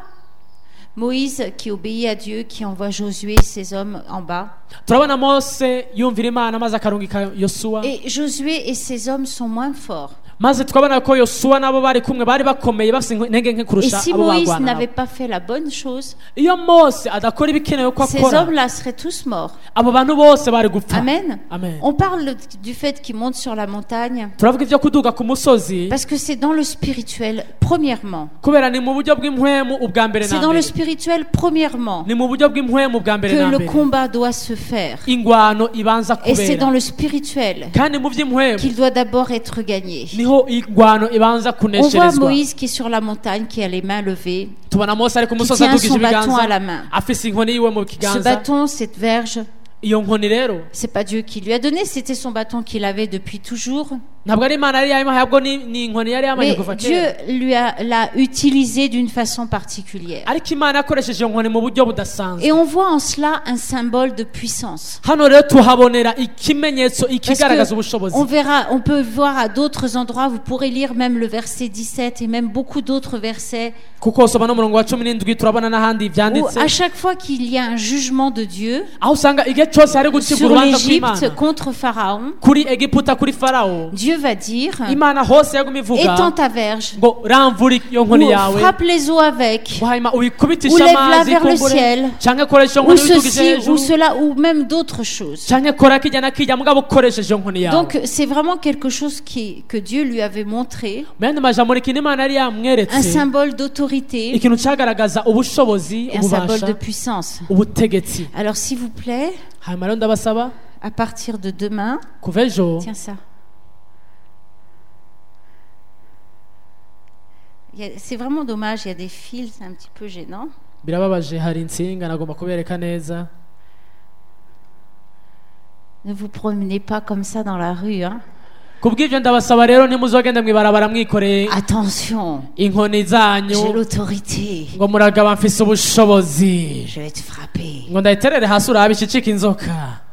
Moïse qui obéit à Dieu, qui envoie Josué, ses hommes en bas. turabona mose yumvira imana maze akarungika yosuwa Et Josué et ses hommes sont moins forts. maze tukabona ko yosuwa nabo bari kumwe bari bakomeye bafite intege nke Et kurusha si abo Moïse barwana n'avait nabo. pas fait la bonne chose, iyo mose adakora ibikenewe ko ces akora hommes-là seraient tous morts. abo bantu bose bari gupfa. Amen. Amen. On parle du fait qu'ils montent sur la montagne turavuga ibyo kuduga ku musozi parce que c'est dans le spirituel, premièrement. kubera ni mu buryo bw'impwemu ubwa mbere C'est na dans le mbere spirituel, premièrement, ni mu buryo bw'impwemu ubwa mbere que na le mbere combat doit se faire. ingwano ibanza Et c'est dans kubera le spirituel kandi mu by'impwemu qu'il doit d'abord être gagné. niho ingwano ibanza On voit kunesherezwa. Moïse qui est sur la montagne, qui a les mains levées. tubona mose ari ku musozi tient adugije son bâton ibiganza à la main. afise inkoni yiwe mu Ce kiganza. bâton, cette verge, iyo nkoni rero c'est pas Dieu qui lui a donné, c'était son bâton qu'il avait depuis toujours. ntabwo ari imana yari yayimuhaye ahubwo ni ni inkoni yari yamanye Mais kuva Dieu kera lui a, l'a utilisé d'une façon particulière. ariko imana yakoresheje iyo nkoni mu buryo budasanzwe. Et on voit en cela un symbole de puissance. hano rero tuhabonera ikimenyetso Parce ikigaragaza que ubushobozi. on verra, on peut voir à d'autres endroits, vous pourrez lire même le verset dix-sept et même beaucoup d'autres versets, kuko soma n'umurongo wa cumi n'indwi turabona n'ahandi où byanditse à chaque fois qu'il y a un jugement de Dieu aho usanga igihe cyose hari gucibwa sur urubanza l'Égypte kw'imana contre Pharaon, kuri egiputa kuri farawo Dieu va dire, imana hose yaguma ivuga étends ta verge, ngo ramvura iyo ou nkoni yawe frappe les eaux avec, hanyuma ou uyikubitishe lève-la amazi vers le ikumbure ciel, canke koresha iyo ou nkoni uyidugije ceci, ou hejuru cela, ou même d'autres choses. canke kora kijya na kijya mugabo ukoresheje iyo nkoni yawe. Donc c'est vraiment quelque chose qui, que Dieu lui avait montré, mu yandi majambo ni ikintu imana yari un yamweretse symbole d'autorité ikintu cyagaragaza ubushobozi et un symbole de ububasha puissance. ubutegetsi. Alors s'il vous plaît, hanyuma rero ndabasaba à partir de demain, kuva ejo tiens ça. Il y a- C'est vraiment dommage, il y a des fils, c'est un petit peu gênant. birababaje hari insinga nagomba kubereka neza. Ne vous promenez pas comme ça dans la rue, hein. kubw'ibyo ndabasaba rero ntimuzogende mwibarabara mwikoreye Attention, inkoni j'ai zanyu l'autorité. ngo muragaba mfise ubushobozi Je vais te frapper. ngo ndayiterere hasi urabe ishicika inzoka.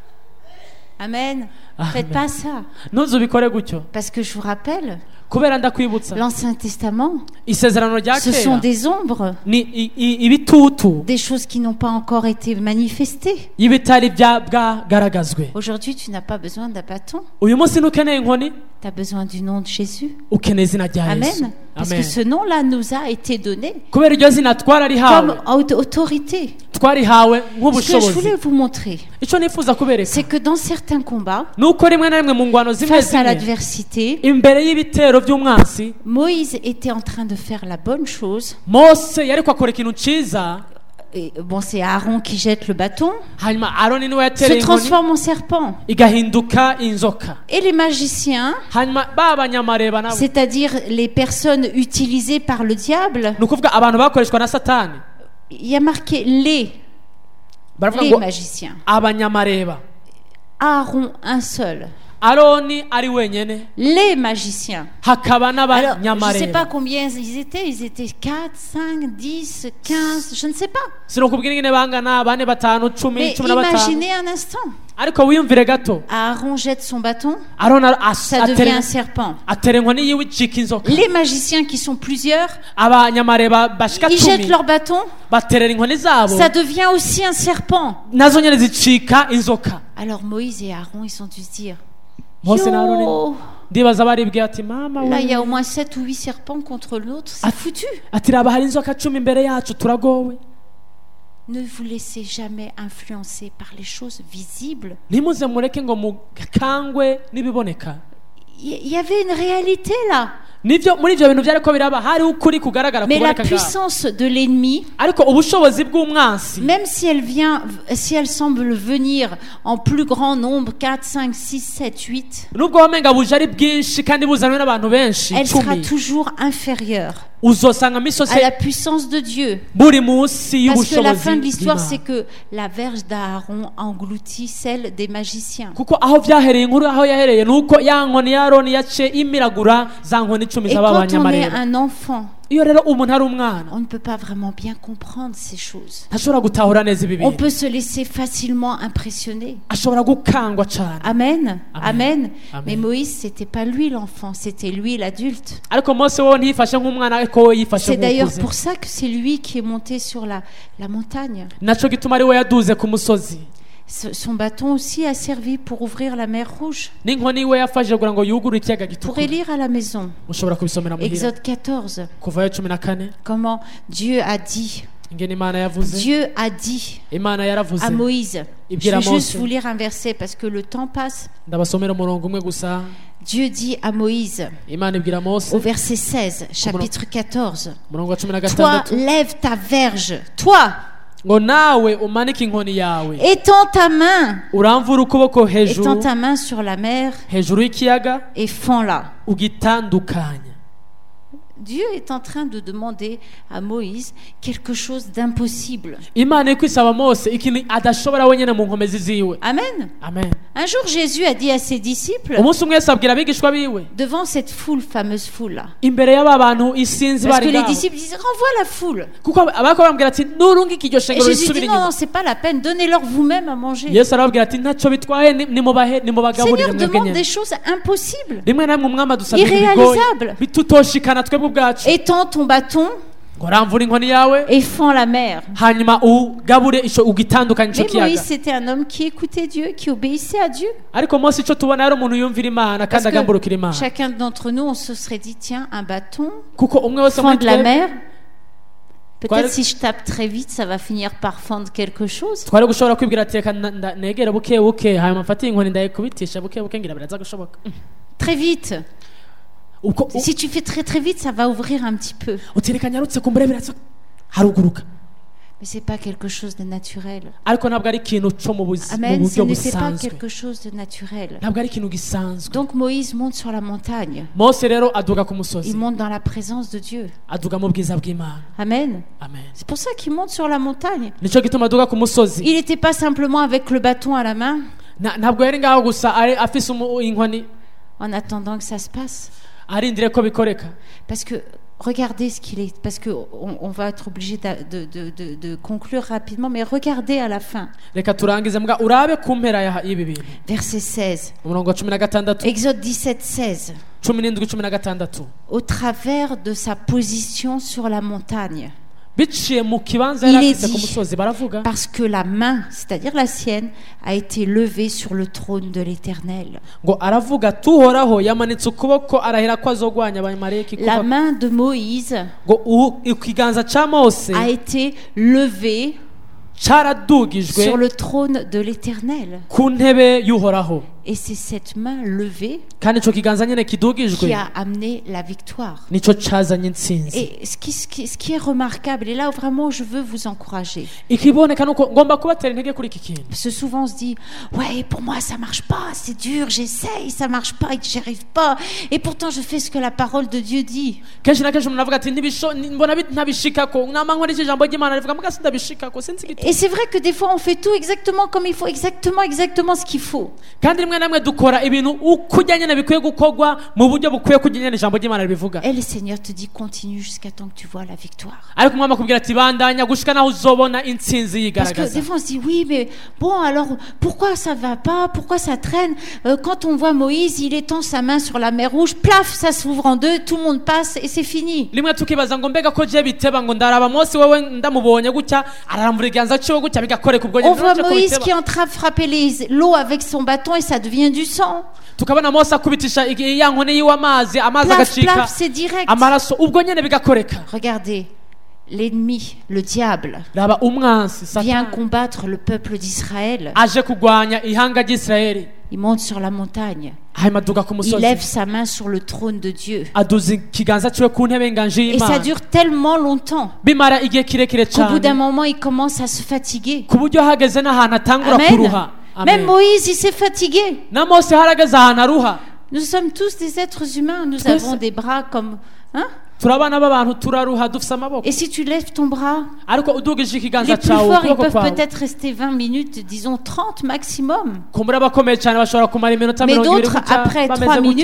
Amen. Amen. Faites pas ça. ntuzubikore gutyo Parce que je vous rappelle, kubera ndakwibutsa l'Ancien Testament, isezerano rya ce sont kera des ombres, ni i- i- ibitutu des choses qui n'ont pas encore été manifestées. y'ibitari bya- bwagaragazwe. Aujourd'hui, tu n'as pas besoin d'un bâton. uyu munsi ntukeneye inkoni Tu as besoin du nom de Jésus. ukeneye izina rya yesu. Amen. Parce Amen. que ce nom-là nous a été donné kubera iryo zina comme twararihawe aut- autorité. twarihawe Ce que je nk'ubushobozi. voulais vous montrer, icyo nifuza kubereka c'est que dans certains combats, ni uko rimwe na rimwe mu ngwano zimwe face à zimwe l'adversité, imbere y'ibitero by'umwansi Moïse était en train de faire la bonne chose. mose yari kwakora ikintu ciza Et, bon, c'est Aaron qui jette le bâton, hanyuma aroni niwe se yatereye inkoni transforme en serpent. igahinduka inzoka. Et les magiciens, hanyuma ba banyamareba nabo c'est-à-dire les personnes utilisées par le diable, ni ukuvuga abantu bakoreshwa na satani il y a marqué les, baravuga les ngo magiciens. abanyamareba. Aaron, un seul. aroni ari wenyene Les magiciens. hakaba Alors, je ne sais pas n'abanyamareba. combien ils étaient. Ils étaient quatre, cinq, dix, quinze, je ne sais pas. sinokubwira ingene bangana bane batanu cumi Mais cumi na batanu imaginez un instant. ariko wiyumvire gato Aaron jette son bâton, aroni as- ça devient atera un serpent. atera inkoni yiwe icika inzoka. Les magiciens qui sont plusieurs, abanyamareba bashika ils jettent cumi leur bâton, baterera inkoni zabo ça devient aussi un serpent. nazo nyene zicika inzoka. Alors Moïse et Aaron, ils ont dû se dire, mose na yo, aroni ndibaza baribwiye ati mama là il y we a au moins sept ou huit serpents contre l'autre, c'est Ah. foutu. ati raba hari inzoka cumi imbere yacu turagowe. Ne vous laissez jamais influencer par les choses visibles. ntimuze mureke ngo mukangwe n'ibiboneka. Il y avait une réalité là. nivyo muri ivyo bintu vyariko biraba hari ukuri kugaragara Mais la kuboneka ngaho. puissance de l'ennemi, ariko ubushobozi bw'umwansi même si elle vient, si elle semble venir en plus grand nombre, quatre, cinq, six, sept, huit, nubwo wamenga buje ari bwinshi kandi buzanwe n'abantu benshi elle sera cumi toujours inférieure uzosanga misose à la puissance de Dieu. buri munsi Parce que la y'ubushobozi fin de l'histoire, bw'Imana. c'est que la verge d'Aaron engloutit celle des magiciens. kuko aho vyahereye inkuru aho yahereye nuko ya nkoni ya aroni yaciye imiragura za nkoni icumi Et quand on est z'abanyamareba. un enfant iyo rero umuntu ari umwana on ne peut pas vraiment bien comprendre ces choses. ntashobora gutahura neza ibi On bintu peut se laisser facilement impressionner. ashobora gukangwa cyane. Amen. Amen. Amen. Amen. Mais Moïse, c'était pas lui l'enfant, c'était lui l'adulte. ariko Mose wowe ntiyifashe nk'umwana ariko we yifashe C'est d'ailleurs nk'ukuze. pour ça que c'est lui qui est monté sur la, la montagne. naco gituma ari we yaduze ku musozi. Ce- Son bâton aussi a servi pour ouvrir la mer Rouge. n'inkoni we yafashe kugira ngo yugure ikiyaga Vous pourrez gitukura. lire à la maison. mushobora kubisomera muhira Exode quatorze. kuvayo cumi na kane Comment Dieu a dit. ingene imana yavuze Dieu a dit imana yaravuze à Moïse. Je ibwira vais juste Mose. vous lire un verset parce que le temps passe. ndabasomera umurongo umwe gusa. Dieu dit à Moïse imana ibwira Mose au verset seize, chapitre quatorze. umurongo wa cumi na Toi, gatandatu lève ta verge. Toi, ngo nawe umanike inkoni yawe étends ta main. uramvura ukuboko hejuru Étends ta main sur la mer hejuru y'ikiyaga et fends-la. ugitandukanya. Dieu est en train de demander à Moïse quelque chose d'impossible. imana iri kwisaba Mose ikintu adashobora wenyine mu nkomezi ziwe. Amen. amen. Un jour, Jésus a dit à ses disciples, umunsi umwe Yesu abwira abigishwa biwe devant cette foule, fameuse foule-là, imbere y'aba bantu isinzi parce que bari les ngaho disciples disaient, renvoie la foule. kuko abako bambwira ati nurungike iryo Et shengero Jésus risubire dit, non, inyuma. non, c'est pas la peine, donnez-leur vous-même à manger. Yesu arababwira ati ntacyo bitwaye ni- nimubahe nimubagaburire Seigneur mwebwe demande nyine. des choses impossibles. rimwe na rimwe umwami adusabira ibigoye Irréalisable. bitutoshikana twebwe ubwacu. Étends ton bâton ngo ramvura inkoni yawe et fends la mer. hanyuma ugabure ico ugitandukanye ico Mais kiyaga. Moïse, c'était un homme qui écoutait Dieu, qui obéissait à Dieu. ariko Mose ico tubona yari umuntu yumvira imana Parce kandi agamburukira que imana. chacun d'entre nous, on se serait dit, tiens, un bâton, kuko umwe wese muri fendre la twebwe mer. Twari- Peut-être si je tape très vite, ça va finir par fendre quelque chose. twari gushobora kwibwira ati reka na- nda- negere buke buke hanyuma mfate inkoni ndayikubitisha buke buke ngira biraza gushoboka. Très vite. Uko u- Si tu fais très très vite, ça va ouvrir un petit peu. uti reka nyarutse kumbure biraza haruguruka. Mais c'est pas quelque chose de naturel. ariko ntabwo ari ikintu co mu buzi- mu Amen. Ce buryo n'était pas busanzwe. quelque chose de naturel. ntabwo ari ikintu gisanzwe. Donc Moïse monte sur la montagne. Mose rero aduga ku Il musozi monte dans la présence de Dieu. aduga mu bwiza bw'imana. Amen. amen. C'est pour ça qu'il monte sur la montagne. nico gituma aduga ku musozi. Il n'était pas simplement avec le bâton à la main Na- ntabwo yari ngaho gusa ari afise umu- inkoni en attendant que ça se passe. arindire ko bikoreka. Parce que regardez ce qu'il est. Parce qu'on on va être obligé de, de, de, de, de conclure rapidement. Mais regardez à la fin. reka turangize mbwa urabe ku mpera ya- y'ibi bintu. Verset seize. umurongo wa cumi na gatandatu Exode dix-sept, seize. cumi n'indwi cumi na gatandatu Au travers de sa position sur la montagne. biciye mu kibanza Il yari est afise ku dit- musozi baravuga Parce que la main, c'est-à-dire la sienne, a été levée sur le trône de l'Éternel. ngo aravuga tuhoraho yamanitse ukuboko arahira ko azogwanya abamareki La kuva main de Moïse ngo u- ikiganza ca Mose a été levée caradugijwe sur le trône de l'Éternel. ku ntebe y'uhoraho Et c'est cette main levée kandi ico kiganza nyene kidugijwe qui a amené la victoire. nico cazanye intsinzi. Et ce qui, ce qui- ce qui est remarquable, et là vraiment je veux vous encourager, ikiboneka nuko ngomba kubatera intege kuri iki kintu. parce que souvent on se dit, ouais pour moi ça marche pas, c'est dur, j'essaye, ça marche pas, et j'y arrive pas, et pourtant je fais ce que la parole de Dieu dit. kenshi na kenshi umuntu avuga ati "Ntibisho- mbona bit- ntabishikako nama nkora iki jambo ry'imana rivuga muga sindabishikako sinzi igituma." Et c'est vrai que des fois on fait tout exactement comme il faut, exactement, exactement ce qu'il faut. kandi rimwe na rimwe dukora ibintu uko ujya nyene bikwiye gukorwa mu buryo bukwiye kujya nyene ijambo ry'imana ribivuga. Et le Seigneur te dit continue jusqu'à temps que tu vois la victoire. ariko umwami akubwira ati bandanya gushika naho uzobona intsinzi Parce que yigaragaza. des fois on se dit oui mais bon alors pourquoi ça va pas, pourquoi ça traîne. Euh, quand on voit Moïse il étend sa main sur la mer Rouge, plaf ça s'ouvre en deux, tout le monde passe et c'est fini. rimwe tukibaza ngo mbega ko je biteba ngo ndaraba Mose wewe ndamubonye gutya ararambura ikiganza ciwe gutya bigakoreka ubwo On voit nyene ko Moïse biteba. qui est en train de frapper les- l'eau avec son bâton et ça devient du sang. tukabona Mose akubitisha iki- ya nkoni yiwe amazi amazi Plaf agacika plaf c'est direct. amaraso ubwo nyene bigakoreka. Regardez, l'ennemi, le diable, raba umwansi vient Satani combattre le peuple d'Israël. aje kugwanya ihanga ry'Israeli Il monte sur la montagne. hanyuma aduga ku Il musozi lève sa main sur le trône de Dieu. aduza ikiganza ciwe ku ntebe nganje Et ça y'Imana dure tellement longtemps bimara igihe kirekire qu'au bout d'un cyane moment, il commence à se fatiguer. ku buryo hageze n'ahantu atangura Amen. kuruha. Même Amen. Moïse, il s'est fatigué. na Mose harageze ahantu aruha. Nous sommes tous des êtres humains. Nous Tous. avons des bras comme... Hein? turi abana b'abantu turaruha dufise amaboko Et si tu lèves ton bras, ariko udugije les ikiganza plus cawe forts, ils ukuboko peuvent kwawe peut-être rester vingt minutes, disons trente maximum. kumbura abakomeye cyane bashobora kumara iminota Mais mirongo ibiri d'autres, gutya après bameze trois gutya. minutes,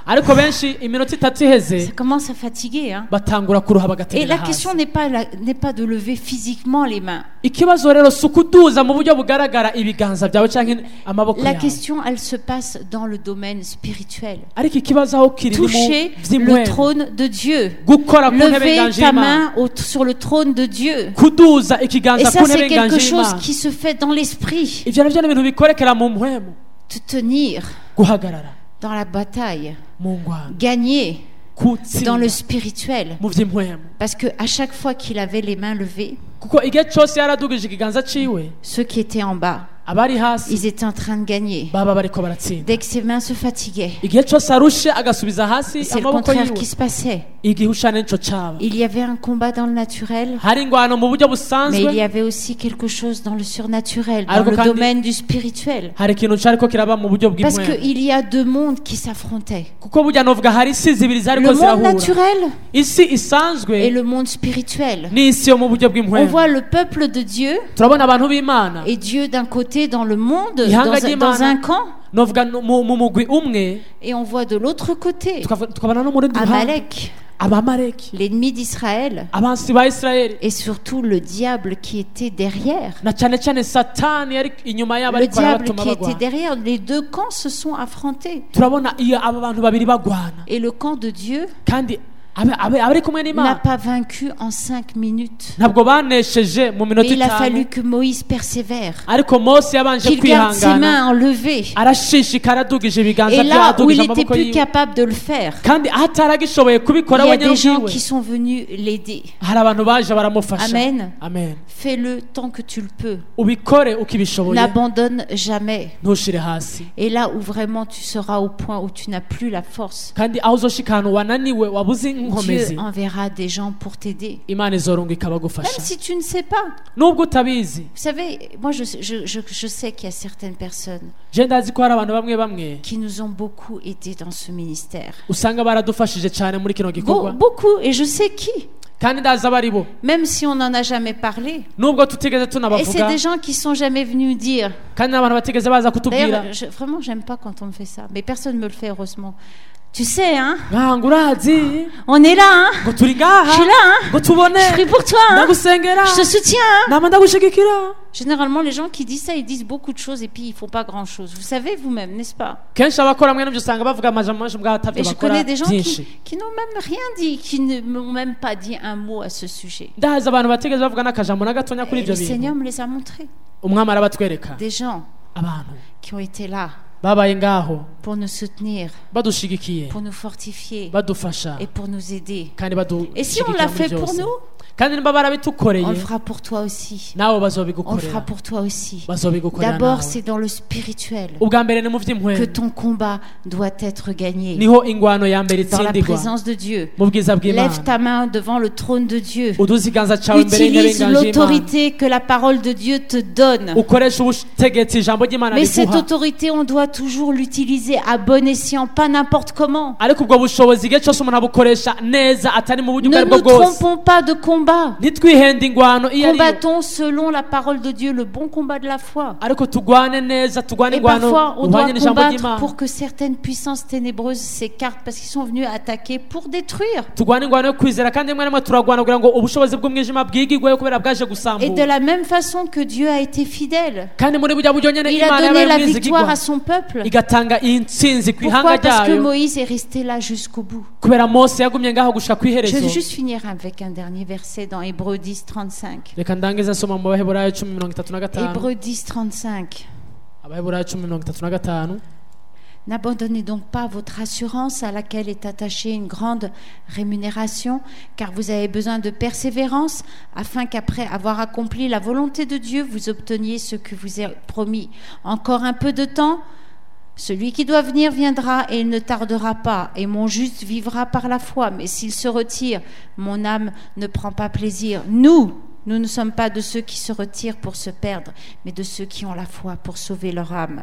ariko benshi iminota itatu iheze ça commence à fatiguer. Hein. batangura kuruha Et bagategera la hasi question n'est pas, la- n'est pas de lever physiquement les mains. ikibazo rero si ukuduza mu buryo bugaragara ibiganza byawe cyangwa amaboko La yawe question, elle se passe dans le domaine spirituel. ariko ikibazo aho kiri ni mu Toucher le by'imwemu trône de Dieu. gukora ku ntebe Lever y'inganje ta y'Imana main au- sur le trône de Dieu. kuduza Et ikiganza ça, ku ntebe c'est y'inganje quelque chose y'Imana qui se fait dans l'esprit. ivyo navyo ni ibintu bikorekera mu mpwemu Te tenir guhagarara dans la bataille. mu ngwano Gagner kutsinda dans le spirituel. mu by'imwemu Parce que à chaque fois qu'il avait les mains levées, kuko igihe cyose yaradugije ikiganza ciwe ceux qui étaient en bas, abari hasi ils étaient en train de gagner. baba bariko baratsinda Dès que ses mains se fatiguaient, igihe cyose arushe agasubiza hasi c'est le amaboko contraire yiwe qui se passait. igihe ushana nico caba Il y avait un combat dans le naturel, hari ingwano mu buryo mais busanzwe il y avait aussi quelque chose dans le surnaturel, dans Algo le kandi- domaine du spirituel. hari ikintu cariko kiraba mu buryo Parce bw'imwemu qu'il y a deux mondes qui s'affrontaient. kuko burya novuga hari isi zibiri Le zariko monde zirahura naturel isi et isanzwe le monde spirituel. n'isi yo mu buryo On bw'imwemu voit le peuple de Dieu turabona abantu b'imana et Dieu d'un côté dans le monde, Ihanga dans, un- ry'Imana. dans un camp, novuga no- mu mu mugwi umwe et on voit de l'autre côté tukav- tukabona no mu rundi ruhande Amalek, abamaleki l'ennemi d'Israël, abansi ba isirayeli et surtout le diable qui était derrière. na cyane cyane satani yari inyuma yabo Le ariko diable arabatuma qui était bagwana derrière, les deux camps se sont affrontés. turabona iyo aba bantu babiri bagwana Et le camp de Dieu kandi abe- abe- abari kumwe n'a n'imana pas vaincu en cinq minutes. ntabwo banesheje mu Mais minota il a itanu fallu que Moïse persévère, ariko mose yabanje qu'il garde ses kwihangana mains enlevées. arashishikara adugije ibiganza Et bye là où adugije il n'était amaboko plus yiwe capable de le faire, kandi ataragishoboye il kubikora y a wenyine des gens ubwiwe qui sont venus l'aider. hari abantu baje baramufasha Amen. amen Fais-le tant que tu le peux. ubikore ukibishoboye N'abandonne jamais. ntushire hasi Et là où vraiment tu seras au point où tu n'as plus la force, kandi aho uzoshika ahantu wananiwe wabuze Dieu inkomezi enverra des gens pour t'aider. imana izorunga Même ikabagufasha si tu ne sais pas. nubwo utabizi Vous savez, moi je, je, je, je sais qu'il y a certaines personnes je ndazi ko hari abantu bamwe bamwe qui nous ont beaucoup aidés dans ce ministère. usanga baradufashije cyane muri kino Be- gikorwa beaucoup, et je sais qui. kandi ndazi abari bo Même si on n'en a jamais parlé. nubwo tutigeze Et c'est tunabavuga des gens qui sont jamais venus dire. kandi n'abantu batigeze baza kutubwira D'ailleurs, je, vraiment, j'aime pas quand on me fait ça. Mais personne ne me le fait, heureusement. Tu sais, hein, nkanga urazi on est là, hein. ngo turi Je ngaha suis là, hein. ngo tubone Je prie pour toi, hein. ndagusengera Je te soutiens, hein. nama ndagushigikira Généralement, les gens qui disent ça, ils disent beaucoup de choses et puis ils font pas grand-chose. Vous savez vous-même, n'est-ce pas? kenshi abakora mwene byo usanga bavuga amajambo menshi mbwa atavyo Et je bakora connais des gens byinshi qui, qui n'ont même rien dit, qui ne m'ont même pas dit un mot à ce sujet. ndazi abantu batigeze bavuga n'akajambo na gatonya kuri Et ibyo le bintu Seigneur me les a montrés. umwami arabatwereka Des gens abantu qui ont été là babaye ngaho pour nous soutenir, badushigikiye pour nous fortifier badufasha et pour nous aider. kandi Et si on badushigikira l'a muri fait pour byose nous, kandi niba barabitukoreye on le fera pour toi aussi. nawe On le bazobigukorera fera pour toi aussi. bazobigukorera D'abord, nawe c'est dans le spirituel ubwa mbere ni mu que by'impwemu ton combat doit être gagné. niho ingwano ya mbere Dans la itsindigwa présence de Dieu. mu bwiza Lève bw'imana ta main devant le trône de Dieu. uduze ikiganza cyawe imbere y'intebe Utilise y'inganje y'imana l'autorité que la parole de Dieu te donne. ukoresha ubutegetsi ijambo ry'imana Mais cette riguha autorité, on doit toujours l'utiliser à bon escient, pas n'importe comment. ariko ubwo bushobozi igihe cyose umuntu abukoresha neza atari mu buryo ubwo Ne ari bwo nous bwose trompons pas de combat. ntitwihende ingwano iyo ari yo Combattons selon la parole de Dieu, le bon combat de la foi. ariko tugwane neza tugwane Et ingwano parfois, on doit uhwanye n'ijambo combattre ry'imana pour que certaines puissances ténébreuses s'écartent parce qu'ils sont venus attaquer pour détruire. tugwane ingwano yo kwizera kandi rimwe na rimwe turagwana kugira ngo ubushobozi bw'umwijima bwigigweyo kubera bwaje Et de gusambura la même façon que Dieu a été fidèle, kandi muri burya buryo nyene il a imana donné yabaye la victoire umwizigirwa à son peuple. igatanga iyi ntsinzi ku ihanga Pourquoi? Parce que ryayo Moïse est resté là jusqu'au bout. kubera mose yagumye ngaho gushika ku Je iherezo vais juste finir avec un dernier verset dans Hébreux dix, trente-cinq. reka ndangize nsoma mu baheburayo cumi mirongo itatu na gatanu Hébreux dix, trente-cinq. abaheburayo cumi mirongo itatu na gatanu N'abandonnez donc pas votre assurance à laquelle est attachée une grande rémunération, car vous avez besoin de persévérance, afin qu'après avoir accompli la volonté de Dieu, vous obteniez ce que vous est promis. Encore un peu de temps, celui qui doit venir viendra et il ne tardera pas, et mon juste vivra par la foi. Mais s'il se retire, mon âme ne prend pas plaisir. Nous, nous ne sommes pas de ceux qui se retirent pour se perdre, mais de ceux qui ont la foi pour sauver leur âme.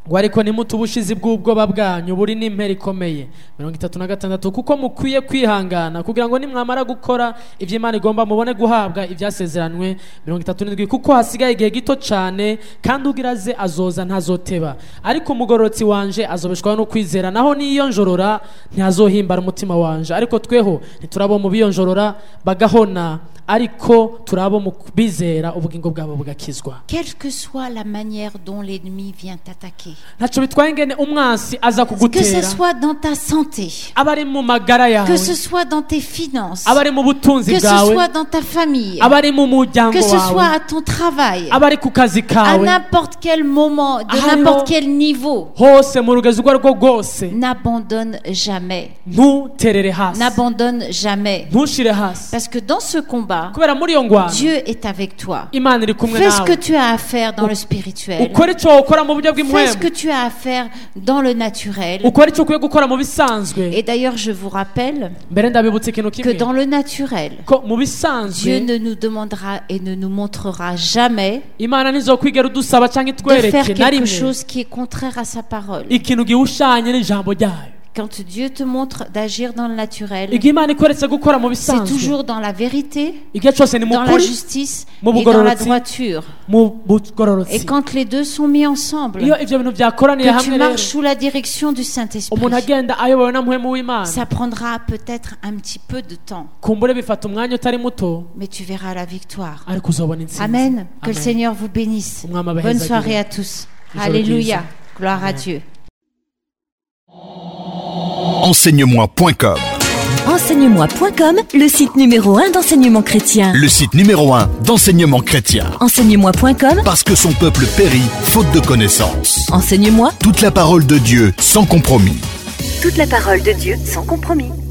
ngo ariko nimute ubushizi bw'ubwoba bwanyu buri n'impera ikomeye. mirongo itatu na gatandatu kuko mukwiye kwihangana kugira ngo nimwamara gukora ibyo Imana igomba mubone guhabwa ibyasezeranwe. mirongo itatu n'indwi kuko hasigaye igihe gito cyane kandi ugiraze azoza ntazoteba, ariko umugororotsi wanje azobeshwaho no kwizera, naho niyo njorora ntazohimbara umutima wanje. Ariko tweho ntiturabo mu biyonjorora bagahona, ariko turabo mu bizera ubugingo bwabo bugakizwa. Quelle que soit la manière dont l'ennemi vient t'attaquer, ntacyo bitwaye ingene umwansi aza que ce kugutera, soit dans ta santé, abari mu magara yawe, que ce soit dans tes finances, abari mu butunzi que ce bwawe, soit dans ta famille, abari mu muryango que ce soit wawe, à ton travail, abari ku kazi à kawe, n'importe quel moment, de Ahariho- n'importe quel niveau, hose mu rugezo urwo arirwo rwose, n'abandonne jamais. ntuterere hasi, N'abandonne jamais. ntushire hasi, Parce que dans ce combat, kubera muri iyo ngwano Dieu est avec toi. Imana iri kumwe Fais ce que nawe. tu as à faire dans le spirituel. ukora icyo ukora mu buryo Fais ce bw'impwemu, que tu as à faire dans le naturel. ukora icyo ukwiye gukora mu bisanzwe. Et d'ailleurs, je vous rappelle mbere ndabibutse ikintu que kimwe, dans le naturel, ko mu Dieu bisanzwe ne nous demandera et ne nous montrera jamais Imana ntizokwigera udusaba cyangwa de faire itwereke na quelque rimwe chose qui est contraire à sa parole. ikintu gihushanye n'ijambo ryayo. Quand Dieu te montre d'agir dans le naturel, igihe Imana ikweretse gukora mu c'est bisanzwe, toujours dans la vérité, igihe cyose ni mu dans la kuri, justice mu et dans la bugororotsi, droiture. mu Et bugororotsi. quand les deux sont mis ensemble, iyo ibyo bintu byakoraniye que tu hamwe rero, marches sous la direction du Saint-Esprit, umuntu agenda ayobowe na mpwemu w'Imana, ça prendra peut-être un petit peu de temps, kumbure bifata umwanya utari muto, mais tu verras la victoire. ariko uzobona intsinzi. Amen. Que le Amen. Seigneur vous bénisse. Umwami Bonne abahezagire. soirée à tous. Ijoro Alléluia. ryiza. Gloire à Amen. Dieu. enseignemoi point com, Enseignemoi point com, le site numéro un d'enseignement chrétien. le site numéro un d'enseignement chrétien. Enseignemoi point com, Parce que son peuple périt faute de connaissance. Enseigne-moi Toute la parole de Dieu sans compromis. toute la parole de Dieu sans compromis.